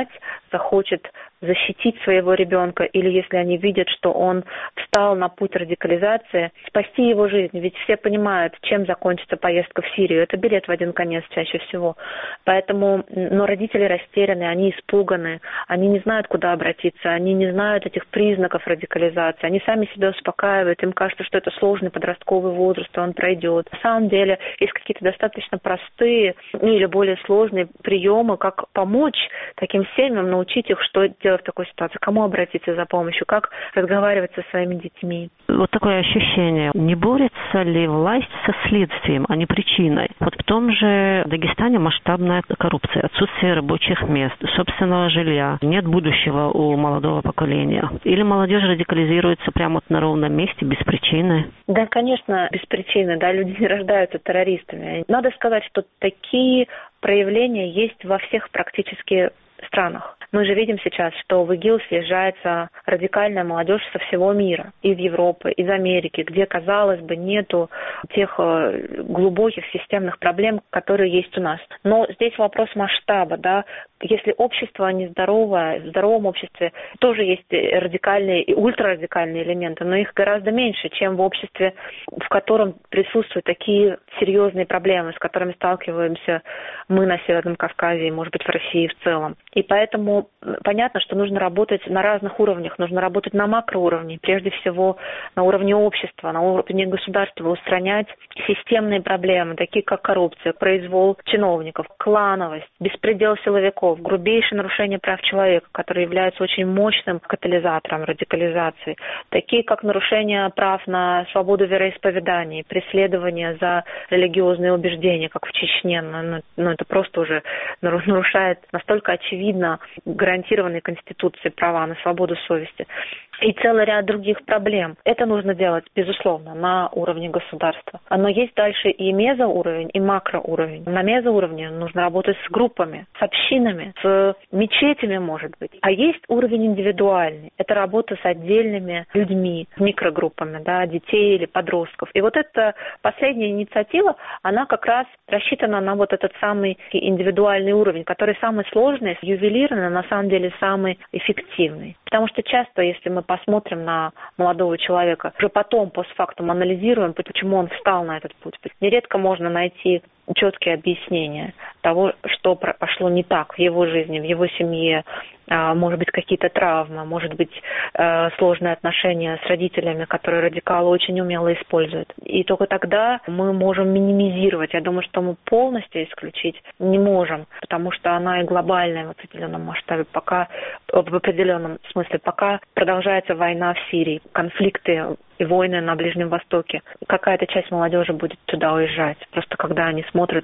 захочет защитить своего ребенка, или если они видят, что он встал на путь радикализации, спасти его жизнь. Ведь все понимают, чем закончится поездка в Сирию. Это билет в один конец чаще всего. Поэтому, но родители растеряны, они испуганы, они не знают, куда обратиться, они не знают этих признаков радикализации, они сами себя успокаивают, им кажется, что это сложный подростковый возраст, и он пройдет. На самом деле есть какие-то достаточно простые или более сложные приемы, как помочь таким семьям, научить их, что делать в такой ситуации, кому обратиться за помощью, как разговаривать со своими детьми. Вот такое ощущение. Не борется ли власть со следствием, а не причиной? Вот в том же Дагестане масштабная коррупция, отсутствие рабочих мест, собственного жилья, нет будущего у молодого поколения. Или молодежь радикализируется прямо на ровном месте, без причины? Да, конечно, без причины. Да, люди не рождаются террористами. Надо сказать, что такие проявления есть во всех практически странах. Мы же видим сейчас, что в ИГИЛ съезжается радикальная молодежь со всего мира, из Европы, из Америки, где, казалось бы, нету тех глубоких системных проблем, которые есть у нас. Но здесь вопрос масштаба, да. Если общество нездоровое, в здоровом обществе тоже есть радикальные и ультрарадикальные элементы, но их гораздо меньше, чем в обществе, в котором присутствуют такие серьезные проблемы, с которыми сталкиваемся мы на Северном Кавказе и, может быть, в России в целом. И поэтому понятно, что нужно работать на разных уровнях, нужно работать на макроуровне, прежде всего на уровне общества, на уровне государства, устранять системные проблемы, такие как коррупция, произвол чиновников, клановость, беспредел силовиков, грубейшее нарушение прав человека, которые являются очень мощным катализатором радикализации, такие как нарушение прав на свободу вероисповедания, преследование за религиозные убеждения, как в Чечне, но это просто уже нарушает настолько очевидно гарантированные Конституцией права на свободу совести. И целый ряд других проблем. Это нужно делать, безусловно, на уровне государства. Но есть дальше и мезоуровень, и макроуровень. На мезоуровне нужно работать с группами, с общинами, с мечетями, может быть. А есть уровень индивидуальный. Это работа с отдельными людьми, с микрогруппами, да, детей или подростков. И вот эта последняя инициатива, она как раз рассчитана на вот этот самый индивидуальный уровень, который самый сложный, ювелирный, но на самом деле самый эффективный. Потому что часто, если мы посмотрим на молодого человека, уже потом, постфактум, анализируем, почему он встал на этот путь. Нередко можно найти четкие объяснения того, что пошло не так в его жизни, в его семье, может быть, какие-то травмы, может быть, сложные отношения с родителями, которые радикалы очень умело используют. И только тогда мы можем минимизировать. Я думаю, что мы полностью исключить не можем, потому что она и глобальная в определенном масштабе, пока, в определенном смысле, пока продолжается война в Сирии, конфликты и войны на Ближнем Востоке. Какая-то часть молодежи будет туда уезжать. Просто когда они смотрят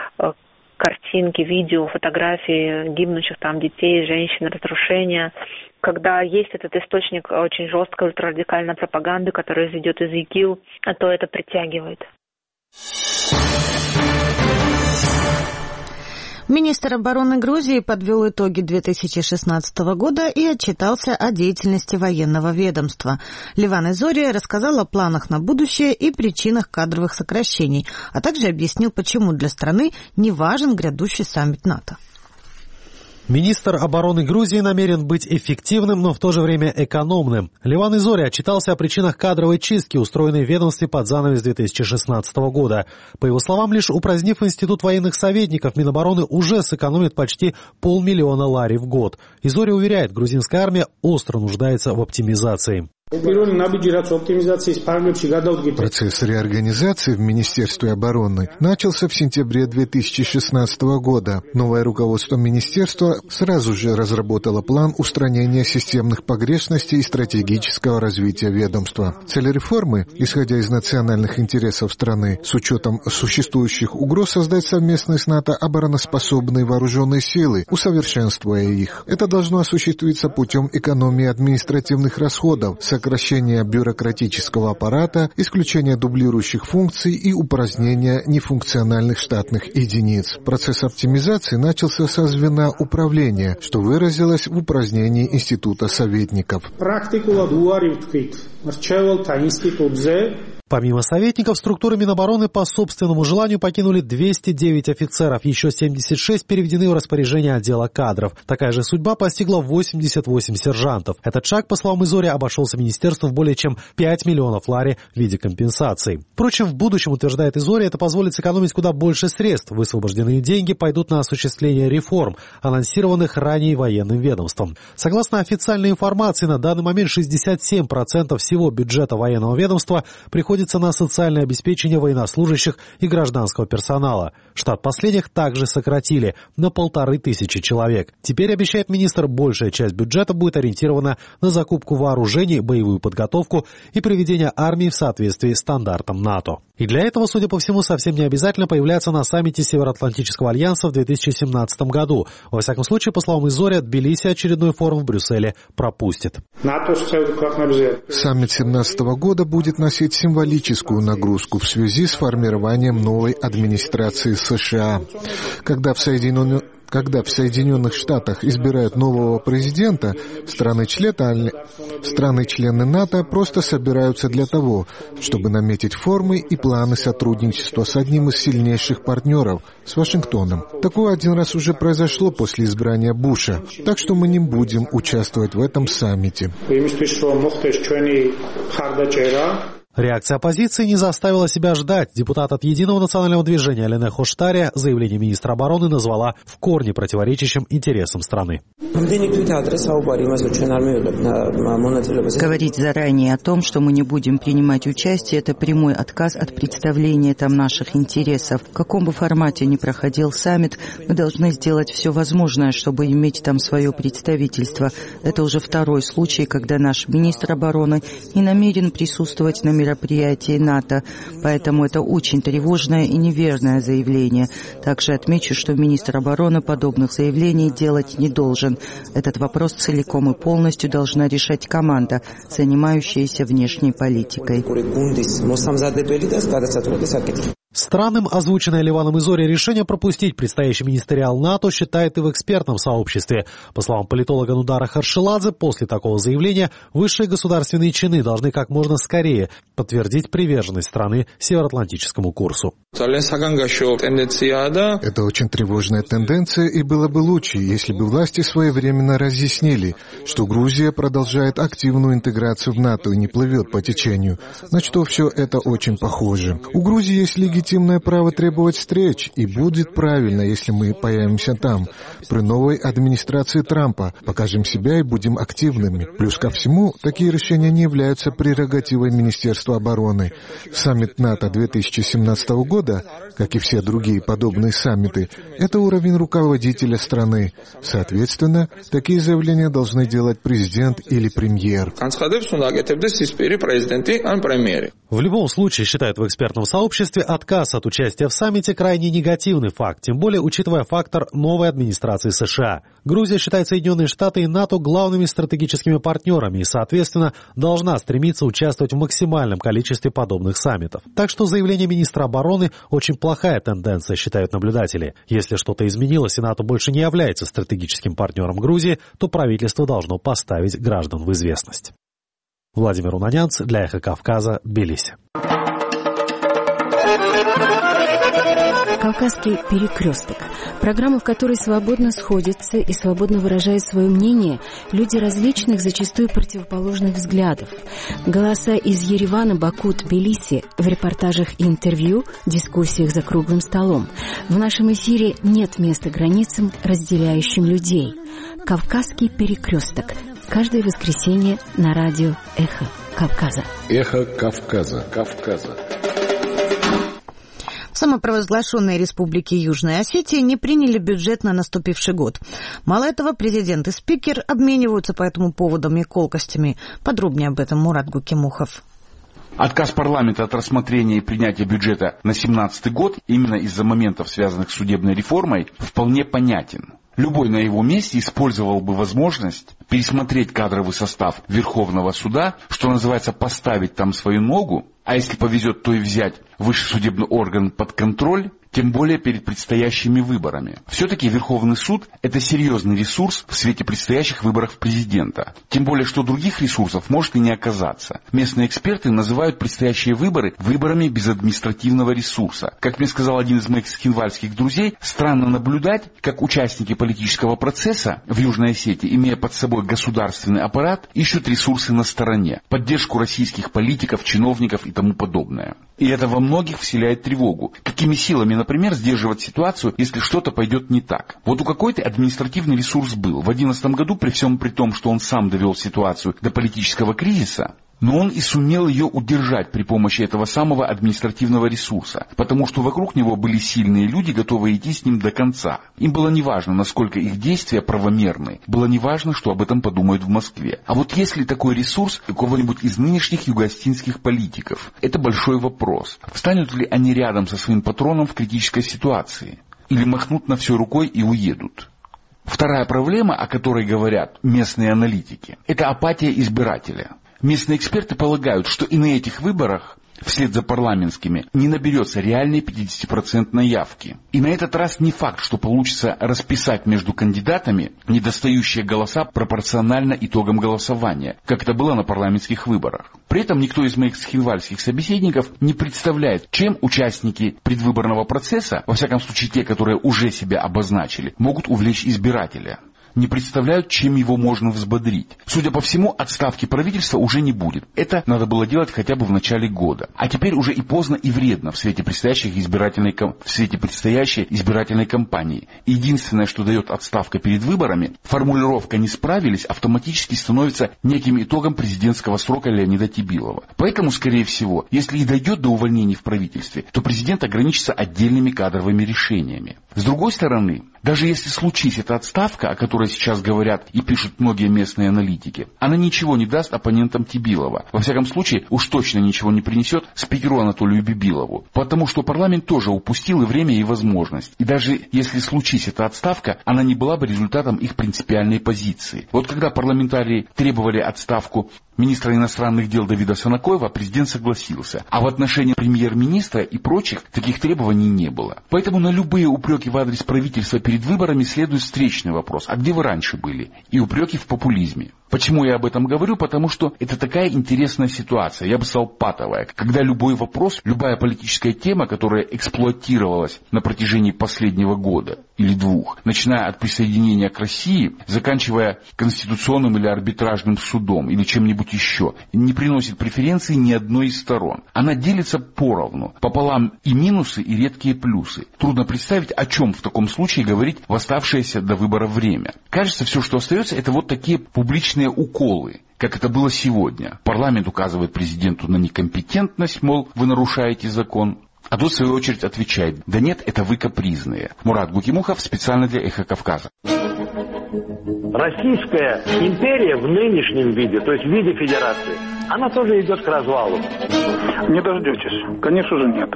картинки, видео, фотографии гибнущих там детей, женщин, разрушения. Когда есть этот источник очень жесткой ультрарадикальной пропаганды, которая идет из ИГИЛ, то это притягивает. Министр обороны Грузии подвел итоги 2016 года и отчитался о деятельности военного ведомства. Ливан Изори рассказал о планах на будущее и причинах кадровых сокращений, а также объяснил, почему для страны не важен грядущий саммит НАТО. Министр обороны Грузии намерен быть эффективным, но в то же время экономным. Ливан Изори отчитался о причинах кадровой чистки, устроенной в ведомстве под занавес 2016 года. По его словам, лишь упразднив институт военных советников, Минобороны уже сэкономит почти 500 000 лари в год. Изори уверяет, грузинская армия остро нуждается в оптимизации. Процесс реорганизации в Министерстве обороны начался в сентябре 2016 года. Новое руководство министерства сразу же разработало план устранения системных погрешностей и стратегического развития ведомства. Цель реформы, исходя из национальных интересов страны, с учетом существующих угроз, создать совместные с НАТО обороноспособные вооруженные силы, усовершенствуя их. Это должно осуществиться путем экономии административных расходов, сокращение бюрократического аппарата, исключение дублирующих функций и упразднение нефункциональных штатных единиц. Процесс оптимизации начался со звена управления, что выразилось в упразднении института советников. Помимо советников, структуры Минобороны по собственному желанию покинули 209 офицеров, еще 76 переведены в распоряжение отдела кадров. Такая же судьба постигла 88 сержантов. Этот шаг, по словам Изори, обошелся министерству в более чем 5 миллионов лари в виде компенсаций. Впрочем, в будущем, утверждает Изори, это позволит сэкономить куда больше средств. Высвобожденные деньги пойдут на осуществление реформ, анонсированных ранее военным ведомством. Согласно официальной информации, на данный момент 67% всего бюджета военного ведомства приходится на социальное обеспечение военнослужащих и гражданского персонала. Штат последних также сократили на 1500 человек. Теперь, обещает министр, большая часть бюджета будет ориентирована на закупку вооружений, боевую подготовку и приведение армии в соответствии с стандартам НАТО. И для этого, судя по всему, совсем не обязательно появляться на саммите Североатлантического альянса в 2017 году. Во всяком случае, по словам Изори, Тбилиси очередной форум в Брюсселе пропустит. Саммит 2017 года будет носить символическую нагрузку в связи с формированием новой администрации США. Когда в Соединенных Штатах избирают нового президента, страны-члены НАТО просто собираются для того, чтобы наметить формы и планы сотрудничества с одним из сильнейших партнеров, с Вашингтоном. Такое один раз уже произошло после избрания Буша, так что мы не будем участвовать в этом саммите. Реакция оппозиции не заставила себя ждать. Депутат от Единого национального движения Лене Хоштария заявление министра обороны назвала в корне противоречащим интересам страны. Говорить заранее о том, что мы не будем принимать участие, это прямой отказ от представления там наших интересов. В каком бы формате ни проходил саммит, мы должны сделать все возможное, чтобы иметь там свое представительство. Это уже второй случай, когда наш министр обороны не намерен присутствовать на мероприятии НАТО, поэтому это очень тревожное и неверное заявление. Также отмечу, что министр обороны подобных заявлений делать не должен. Этот вопрос целиком и полностью должна решать команда, занимающаяся внешней политикой. Странным озвученное Ливаном Изори решение пропустить предстоящий министериал НАТО считает и в экспертном сообществе. По словам политолога Нудара Харшеладзе, после такого заявления высшие государственные чины должны как можно скорее подтвердить приверженность страны североатлантическому курсу. Это очень тревожная тенденция, и было бы лучше, если бы власти своевременно разъяснили, что Грузия продолжает активную интеграцию в НАТО и не плывет по течению, на что все это очень похоже. У Грузии есть легитимное право требовать встреч, и будет правильно, если мы появимся там. При новой администрации Трампа покажем себя и будем активными. Плюс ко всему, такие решения не являются прерогативой Министерства обороны. Саммит НАТО 2017 года, как и все другие подобные саммиты, это уровень руководителя страны. Соответственно, такие заявления должны делать президент или премьер. В любом случае, считают в экспертном сообществе, отказ от участия в саммите крайне негативный факт, тем более учитывая фактор новой администрации США. Грузия считает Соединенные Штаты и НАТО главными стратегическими партнерами и, соответственно, должна стремиться участвовать в максимальном количестве подобных саммитов. Так что заявление министра обороны очень плохая тенденция, считают наблюдатели. Если что-то изменилось и НАТО больше не является стратегическим партнером Грузии, то правительство должно поставить граждан в известность. Владимир Унанянц для Эхо Кавказа, Тбилиси. «Кавказский перекресток» – программа, в которой свободно сходятся и свободно выражают свое мнение люди различных, зачастую противоположных взглядов. Голоса из Еревана, Баку, Тбилиси в репортажах и интервью, дискуссиях за круглым столом. В нашем эфире нет места границам, разделяющим людей. «Кавказский перекресток» – каждое воскресенье на радио «Эхо Кавказа». «Эхо Кавказа». Самопровозглашенные республики Южной Осетии не приняли бюджет на наступивший год. Мало этого, президент и спикер обмениваются по этому поводу колкостями. Подробнее об этом Мурат Гукимухов. Отказ парламента от рассмотрения и принятия бюджета на 2017 год именно из-за моментов, связанных с судебной реформой, вполне понятен. Любой на его месте использовал бы возможность пересмотреть кадровый состав Верховного суда, что называется, поставить там свою ногу, а если повезет, то и взять высший судебный орган под контроль, тем более перед предстоящими выборами. Все-таки Верховный суд – это серьезный ресурс в свете предстоящих выборов президента. Тем более, что других ресурсов может и не оказаться. Местные эксперты называют предстоящие выборы выборами без административного ресурса. Как мне сказал один из моих схинвальских друзей, странно наблюдать, как участники политического процесса в Южной Осетии, имея под собой государственный аппарат, ищут ресурсы на стороне, поддержку российских политиков, чиновников и тому подобное. И это во многих вселяет тревогу. Какими силами, например, сдерживать ситуацию, если что-то пойдет не так? Вот у какой-то административный ресурс был. В 2011 году, при всем при том, что он сам довел ситуацию до политического кризиса, но он и сумел ее удержать при помощи этого самого административного ресурса, потому что вокруг него были сильные люди, готовые идти с ним до конца. Им было неважно, насколько их действия правомерны, было неважно, что об этом подумают в Москве. А вот есть ли такой ресурс у кого-нибудь из нынешних югоостинских политиков? Это большой вопрос. Встанут ли они рядом со своим патроном в критической ситуации? Или махнут на все рукой и уедут? Вторая проблема, о которой говорят местные аналитики, это апатия избирателя. Местные эксперты полагают, что и на этих выборах, вслед за парламентскими, не наберется реальной 50% явки. И на этот раз не факт, что получится расписать между кандидатами недостающие голоса пропорционально итогам голосования, как это было на парламентских выборах. При этом никто из моих схинвальских собеседников не представляет, чем участники предвыборного процесса, во всяком случае те, которые уже себя обозначили, могут увлечь избирателя. Не представляют, чем его можно взбодрить. Судя по всему, отставки правительства уже не будет. Это надо было делать хотя бы в начале года. А теперь уже и поздно, и вредно в свете предстоящей избирательной кампании. Единственное, что дает отставка перед выборами, формулировка «не справились» автоматически становится неким итогом президентского срока Леонида Тибилова. Поэтому, скорее всего, если и дойдет до увольнений в правительстве, то президент ограничится отдельными кадровыми решениями. С другой стороны, даже если случись эта отставка, о которой сейчас говорят и пишут многие местные аналитики, она ничего не даст оппонентам Тибилова. Во всяком случае, уж точно ничего не принесет спикеру Анатолию Бибилову. Потому что парламент тоже упустил и время, и возможность. И даже если случись эта отставка, она не была бы результатом их принципиальной позиции. Вот когда парламентарии требовали отставку министра иностранных дел Давида Санакоева, президент согласился. А в отношении премьер-министра и прочих таких требований не было. Поэтому на любые упреки в адрес правительства перед выборами следует встречный вопрос. А где вы раньше были? И упреки в популизме. Почему я об этом говорю? Потому что это такая интересная ситуация, я бы сказал патовая, когда любой вопрос, любая политическая тема, которая эксплуатировалась на протяжении последнего года или двух, начиная от присоединения к России, заканчивая конституционным или арбитражным судом или чем-нибудь еще, не приносит преференции ни одной из сторон. Она делится поровну, пополам и минусы, и редкие плюсы. Трудно представить, о чем в таком случае говорить в оставшееся до выбора время. Кажется, все, что остается, это вот такие публичные уколы, как это было сегодня. Парламент указывает президенту на некомпетентность, мол, вы нарушаете закон. А тот, в свою очередь, отвечает: да нет, это вы капризные. Мурат Гукимухов, специально для «Эхо Кавказа». Российская империя в нынешнем виде, то есть в виде федерации, она тоже идет к развалу. Не дождетесь. Конечно же, нет.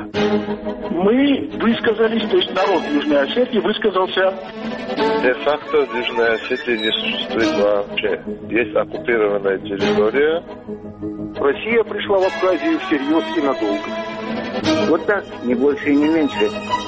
Мы высказались, то есть народ Южной Осетии высказался. Де-факто Южная Осетия не существует вообще. Есть оккупированная территория. Россия пришла в Абхазию всерьез и надолго. Вот так, не больше и не меньше.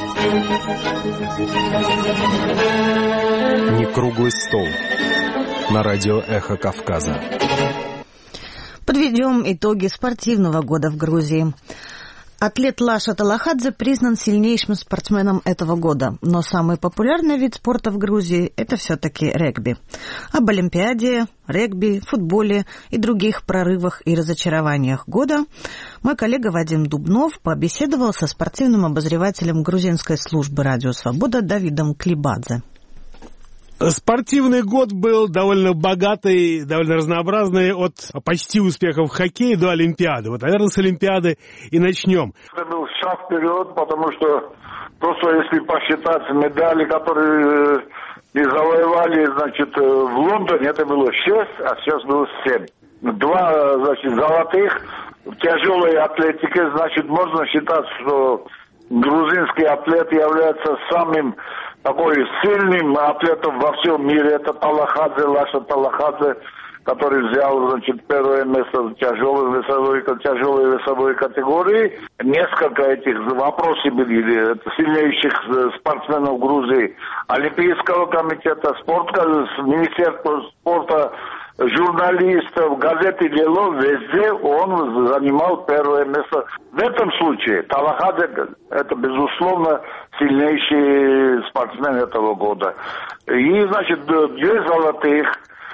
Не круглый стол. На радио «Эхо Кавказа». Подведем итоги спортивного года в Грузии. Атлет Лаша Талахадзе признан сильнейшим спортсменом этого года, но самый популярный вид спорта в Грузии – это все-таки регби. Об Олимпиаде, регби, футболе и других прорывах и разочарованиях года мой коллега Вадим Дубнов побеседовал со спортивным обозревателем грузинской службы «Радио Свобода» Давидом Клибадзе. Спортивный год был довольно богатый, довольно разнообразный, от почти успехов в хоккее до Олимпиады. Вот, наверное, с Олимпиады и начнем. Это был шаг вперед, потому что просто если посчитать медали, которые и завоевали, значит, в Лондоне, это было 6, а сейчас было 7. 2, значит, золотых в тяжелой атлетике, значит, можно считать, что грузинский атлет является самым такой сильным атлетом во всем мире. Это Талахадзе, Лаша Талахадзе. который взял, значит, первое место в тяжелой весовой категории. Несколько этих вопросов были сильнейших спортсменов Грузии, Олимпийского комитета, Министерства спорта, журналистов, газеты «Дело», везде он занимал первое место. В этом случае Талахадзе – это, безусловно, сильнейший спортсмен этого года. И, значит, 2 золотых,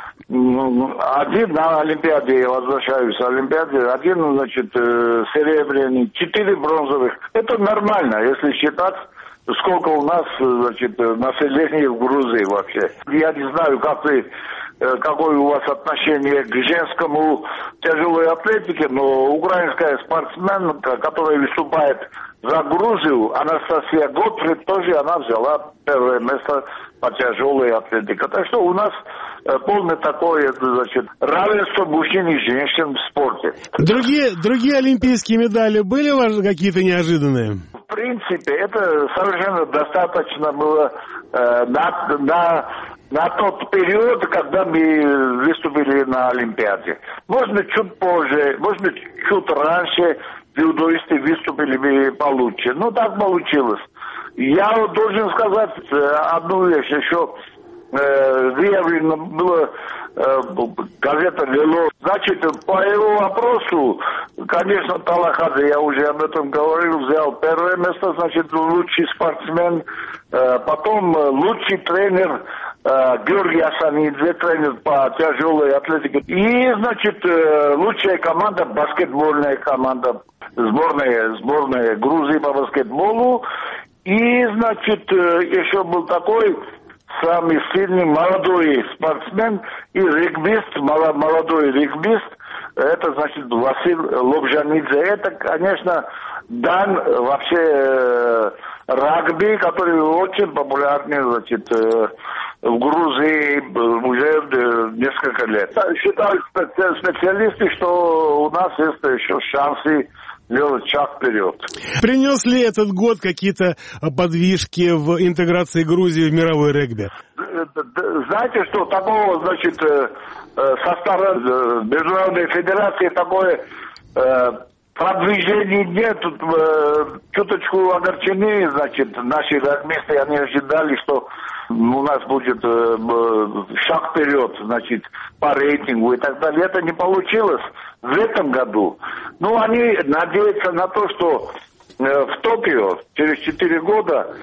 1 на Олимпиаде, я возвращаюсь к Олимпиаде, 1, значит, серебряный, 4 бронзовых. Это нормально, если считать, сколько у нас, значит, населения в Грузии вообще. Я не знаю, какое у вас отношение к женскому тяжелой атлетике, но украинская спортсменка, которая выступает за Грузию, Анастасия Готфрид, тоже она взяла первое место по тяжелой атлетике. Так что у нас полное такое, значит, равенство мужчин и женщин в спорте. Другие олимпийские медали были у вас какие-то неожиданные? В принципе, это совершенно достаточно было на тот период, когда мы выступили на Олимпиаде. Можно чуть позже, можно чуть раньше дзюдоисты выступили бы получше. Но так получилось. Я должен сказать одну вещь еще. Выявлено было газета «Дело». Значит, по его вопросу, конечно, Талахадзе, я уже об этом говорил, взял первое место, значит, лучший спортсмен, потом лучший тренер Георгий Асанидзе, тренер по тяжелой атлетике. И, значит, лучшая команда, баскетбольная команда, сборная Грузии по баскетболу. И, значит, еще был такой самый сильный молодой спортсмен и регбист, молодой регбист, это, значит, Василь Лобжанидзе. Это, конечно, дан вообще регби, который очень популярный, значит, в Грузии уже несколько лет. Считают специалисты, что у нас есть еще шансы делать шаг вперед. Принес ли этот год какие-то подвижки в интеграции Грузии в мировой регби? Знаете, что такого, значит, со стороны Международной Федерации такое продвижений нет. Чуточку огорчены, значит, наши регбисты, они ожидали, что у нас будет шаг вперед, значит, по рейтингу и так далее. Это не получилось в этом году. Ну, они надеются на то, что в Токио через 4 года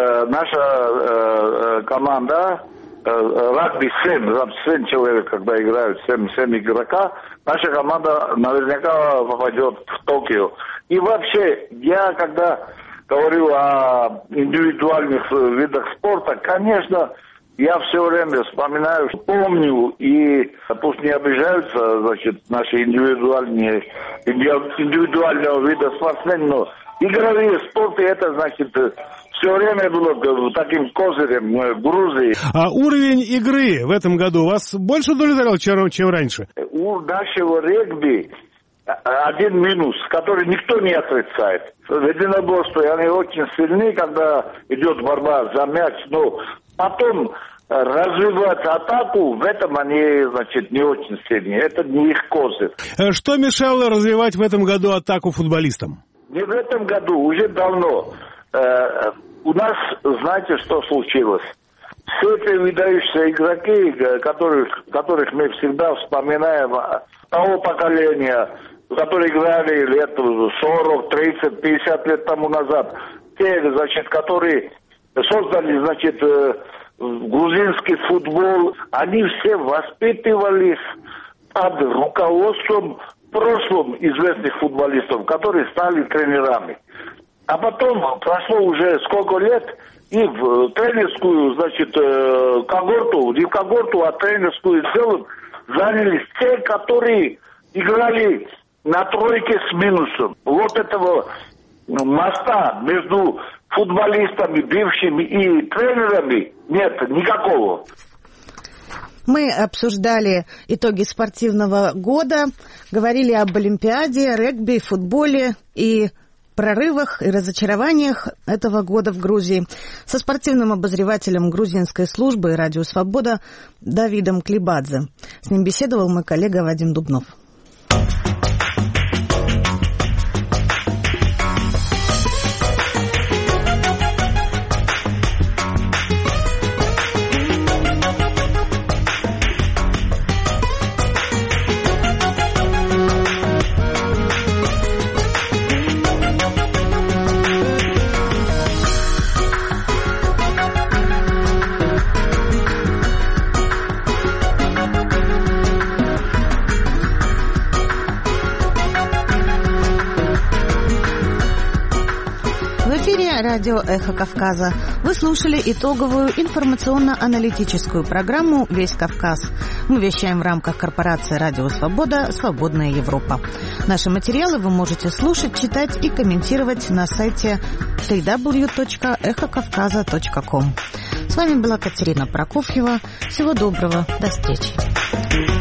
наша команда регби 7 человек, когда играют 7 игрока, наша команда наверняка попадет в Токио. И вообще, я когда говорю о индивидуальных видах спорта, конечно, я все время вспоминаю, помню, и пусть не обижаются, значит, наши индивидуального вида спортсменов, но игровые спорты, это, значит, все время было таким козырем Грузии. А уровень игры в этом году вас больше удовлетворял, чем раньше? У нашего регби один минус, который никто не отрицает. В единоборстве они очень сильны, когда идет борьба за мяч, но потом развивать атаку, в этом они, значит, не очень сильны. Это не их козырь. Что мешало развивать в этом году атаку футболистам? Не в этом году, уже давно. У нас, знаете, что случилось? Все эти выдающиеся игроки, которых мы всегда вспоминаем, того поколения, которые играли лет 40, 30, 50 лет тому назад, те, значит, которые создали, значит, грузинский футбол, они все воспитывались под руководством прошлым известных футболистов, которые стали тренерами. А потом прошло уже сколько лет, и в тренерскую, значит, когорту, не в когорту, а тренерскую целую занялись те, которые играли на тройке с минусом. Вот этого моста между футболистами, бывшими и тренерами нет никакого. Мы обсуждали итоги спортивного года, говорили об Олимпиаде, регби, футболе и прорывах и разочарованиях этого года в Грузии со спортивным обозревателем грузинской службы «Радио Свобода» Давидом Клибадзе. С ним беседовал мой коллега Вадим Дубнов. Радио «Эхо Кавказа». Вы слушали итоговую информационно-аналитическую программу «Весь Кавказ». Мы вещаем в рамках корпорации «Радио Свобода. Свободная Европа». Наши материалы вы можете слушать, читать и комментировать на сайте www.эхокавказа.ком. С вами была Катерина Прокофьева. Всего доброго. До встречи.